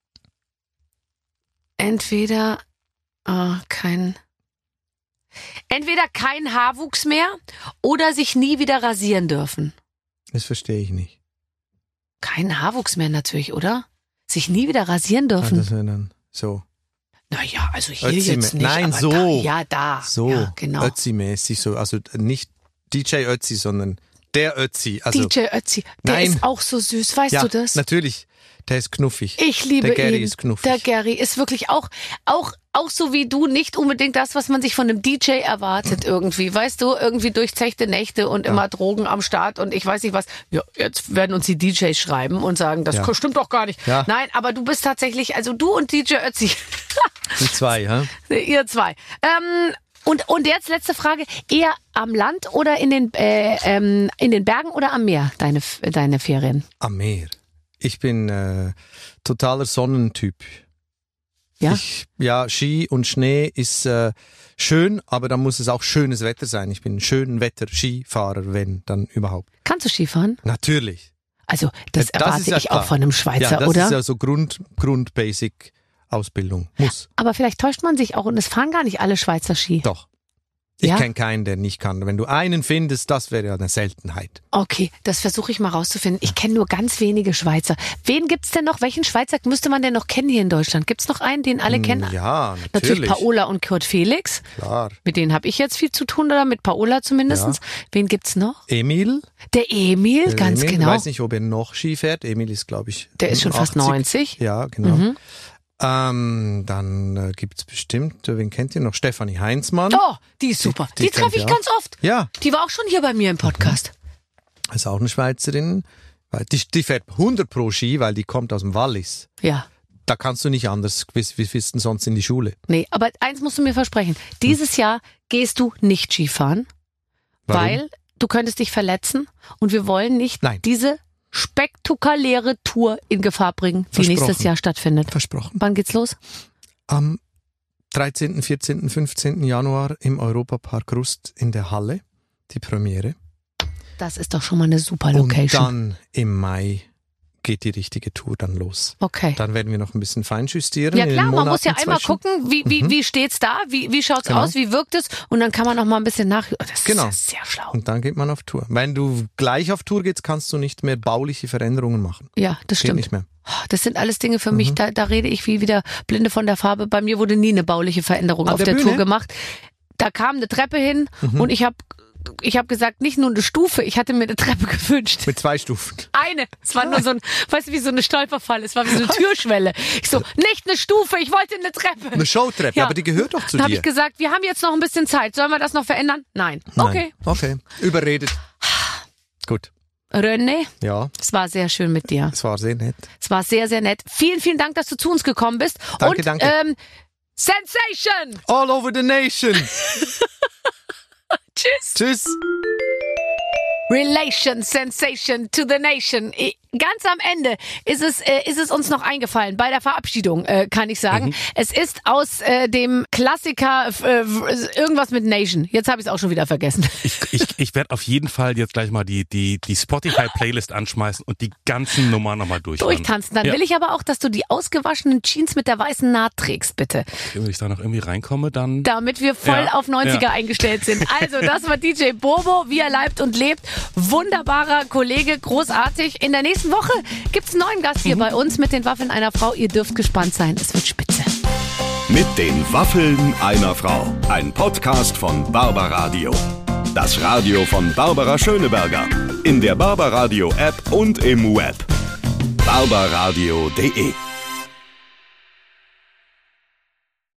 Entweder, ah, kein, entweder kein Haarwuchs mehr oder sich nie wieder rasieren dürfen. Das verstehe ich nicht. Kein Haarwuchs mehr natürlich, oder? Sich nie wieder rasieren Ah, dürfen. das wäre dann so. Naja, also hier Ötzi jetzt mä- nicht. Nein, aber so. Da, ja, da. So, Ja, genau. Ötzi-mäßig so. Also nicht D J Ötzi, sondern der Ötzi. Also, D J Ötzi, der Nein. ist auch so süß, weißt ja, du das? natürlich. Der ist knuffig. Ich liebe Der Gary ihn. ist knuffig. Der Gary ist wirklich auch, auch, auch so wie du nicht unbedingt das, was man sich von einem D J erwartet irgendwie. Weißt du, irgendwie durchzechte Nächte und immer Drogen am Start und ich weiß nicht was. Ja, jetzt werden uns die D Js schreiben und sagen, das Ja. stimmt doch gar nicht. Ja. Nein, aber du bist tatsächlich, also du und D J Ötzi, Die zwei, ha? ihr zwei. Ähm, und, und jetzt letzte Frage, eher am Land oder in den, äh, ähm, in den Bergen oder am Meer, deine, deine Ferien? Am Meer. Ich bin äh, totaler Sonnentyp. Ja? Ich, ja, Ski und Schnee ist äh, schön, aber dann muss es auch schönes Wetter sein. Ich bin ein schönen Wetter-Skifahrer, wenn dann überhaupt. Kannst du Skifahren? Natürlich. Also das, das erwarte ist ja ich klar. auch von einem Schweizer, ja, das oder? ist ja so Grund, Grund-Basic-Ausbildung. Muss. Aber vielleicht täuscht man sich auch und es fahren gar nicht alle Schweizer Ski. Doch. Ich Ja? kenne keinen, der nicht kann. Wenn du einen findest, das wäre ja eine Seltenheit. Okay, das versuche ich mal rauszufinden. Ich kenne nur ganz wenige Schweizer. Wen gibt's denn noch? Welchen Schweizer müsste man denn noch kennen hier in Deutschland? Gibt's noch einen, den alle kennen? Ja, Natürlich natürlich. Paola und Kurt Felix. Klar. Mit denen habe ich jetzt viel zu tun, oder mit Paola zumindest. Ja. Wen gibt's noch? Emil. Der Emil, Der ganz Emil. genau. Ich weiß nicht, ob er noch Ski fährt. Emil ist, glaube ich, Der ist schon fast neunzig. Ja, genau. Mhm. Ähm, dann äh, gibt's bestimmt, äh, wen kennt ihr noch? Stefanie Heinzmann. Oh, die ist super. Die, die die treffe kennt ich ihr ganz oft. Ja, Die war auch schon hier bei mir im Podcast. ist auch eine Schweizerin. Weil Die, die fährt hundert pro Ski, weil die kommt aus dem Wallis. Ja. Da kannst du nicht anders, wie, wie bist du denn sonst in die Schule? Nee, aber eins musst du mir versprechen. Dieses Jahr gehst du nicht Skifahren, Warum? weil du könntest dich verletzen und wir wollen nicht Nein. diese spektakuläre Tour in Gefahr bringen, die Versprochen. nächstes Jahr stattfindet. Versprochen. Wann geht's los? Am dreizehnten, vierzehnten, fünfzehnten Januar im Europapark Rust in der Halle, die Premiere. Das ist doch schon mal eine super Und Location. dann im Mai geht die richtige Tour dann los. Okay. Dann werden wir noch ein bisschen feinjustieren. Ja in den klar, man muss ja Monaten einmal zwischen. gucken, wie, wie, Mhm. wie steht's da, wie, wie schaut's Genau. aus, wie wirkt es und dann kann man noch mal ein bisschen nach... Das Genau. ist sehr schlau. Und dann geht man auf Tour. Wenn du gleich auf Tour gehst, kannst du nicht mehr bauliche Veränderungen machen. Ja, das Geht stimmt. nicht mehr. Das sind alles Dinge für mich, Mhm. da, da rede ich wie wieder Blinde von der Farbe. Bei mir wurde nie eine bauliche Veränderung An auf der der, Tour Bühne? gemacht. Da kam eine Treppe hin Mhm. und ich habe ich hab gesagt, nicht nur eine Stufe, ich hatte mir eine Treppe gewünscht. Mit zwei Stufen. Eine. Es war nur so ein, weißt du, wie so eine Stolperfalle. Es war wie so eine Türschwelle. Ich so, nicht eine Stufe, ich wollte eine Treppe. Eine Showtreppe, Ja. aber die gehört doch zu Dann habe dir. ich gesagt, wir haben jetzt noch ein bisschen Zeit. Sollen wir das noch verändern? Nein. Nein. Okay. Okay. Überredet. Gut. René, Ja, es war sehr schön mit dir. es war sehr nett. Es war sehr, sehr nett. Vielen, vielen Dank, dass du zu uns gekommen bist. Danke, Und, danke. Ähm, Sensation! All over the nation. Tschüss. Tschüss. Relation, Sensation to the Nation. I- Ganz am Ende ist es, äh, ist es uns noch eingefallen, bei der Verabschiedung, äh, kann ich sagen. Mhm. Es ist aus äh, dem Klassiker äh, irgendwas mit Nation. Jetzt habe ich es auch schon wieder vergessen. Ich, ich, ich werde auf jeden Fall jetzt gleich mal die, die, die Spotify-Playlist anschmeißen und die ganzen Nummern nochmal durchhören. Durchtanzen. Dann Ja. will ich aber auch, dass du die ausgewaschenen Jeans mit der weißen Naht trägst, bitte. Wenn ich da noch irgendwie reinkomme, dann... Damit wir voll Ja, auf neunziger ja. eingestellt sind. Also, das war D J Bobo, wie er leibt und lebt. Wunderbarer Kollege, großartig. In der nächsten Woche gibt's einen neuen Gast hier bei uns mit den Waffeln einer Frau. Ihr dürft gespannt sein, es wird spitze. Mit den Waffeln einer Frau. Ein Podcast von Barbaradio. Das Radio von Barbara Schöneberger. In der Barbaradio App und im Web. barbaradio punkt de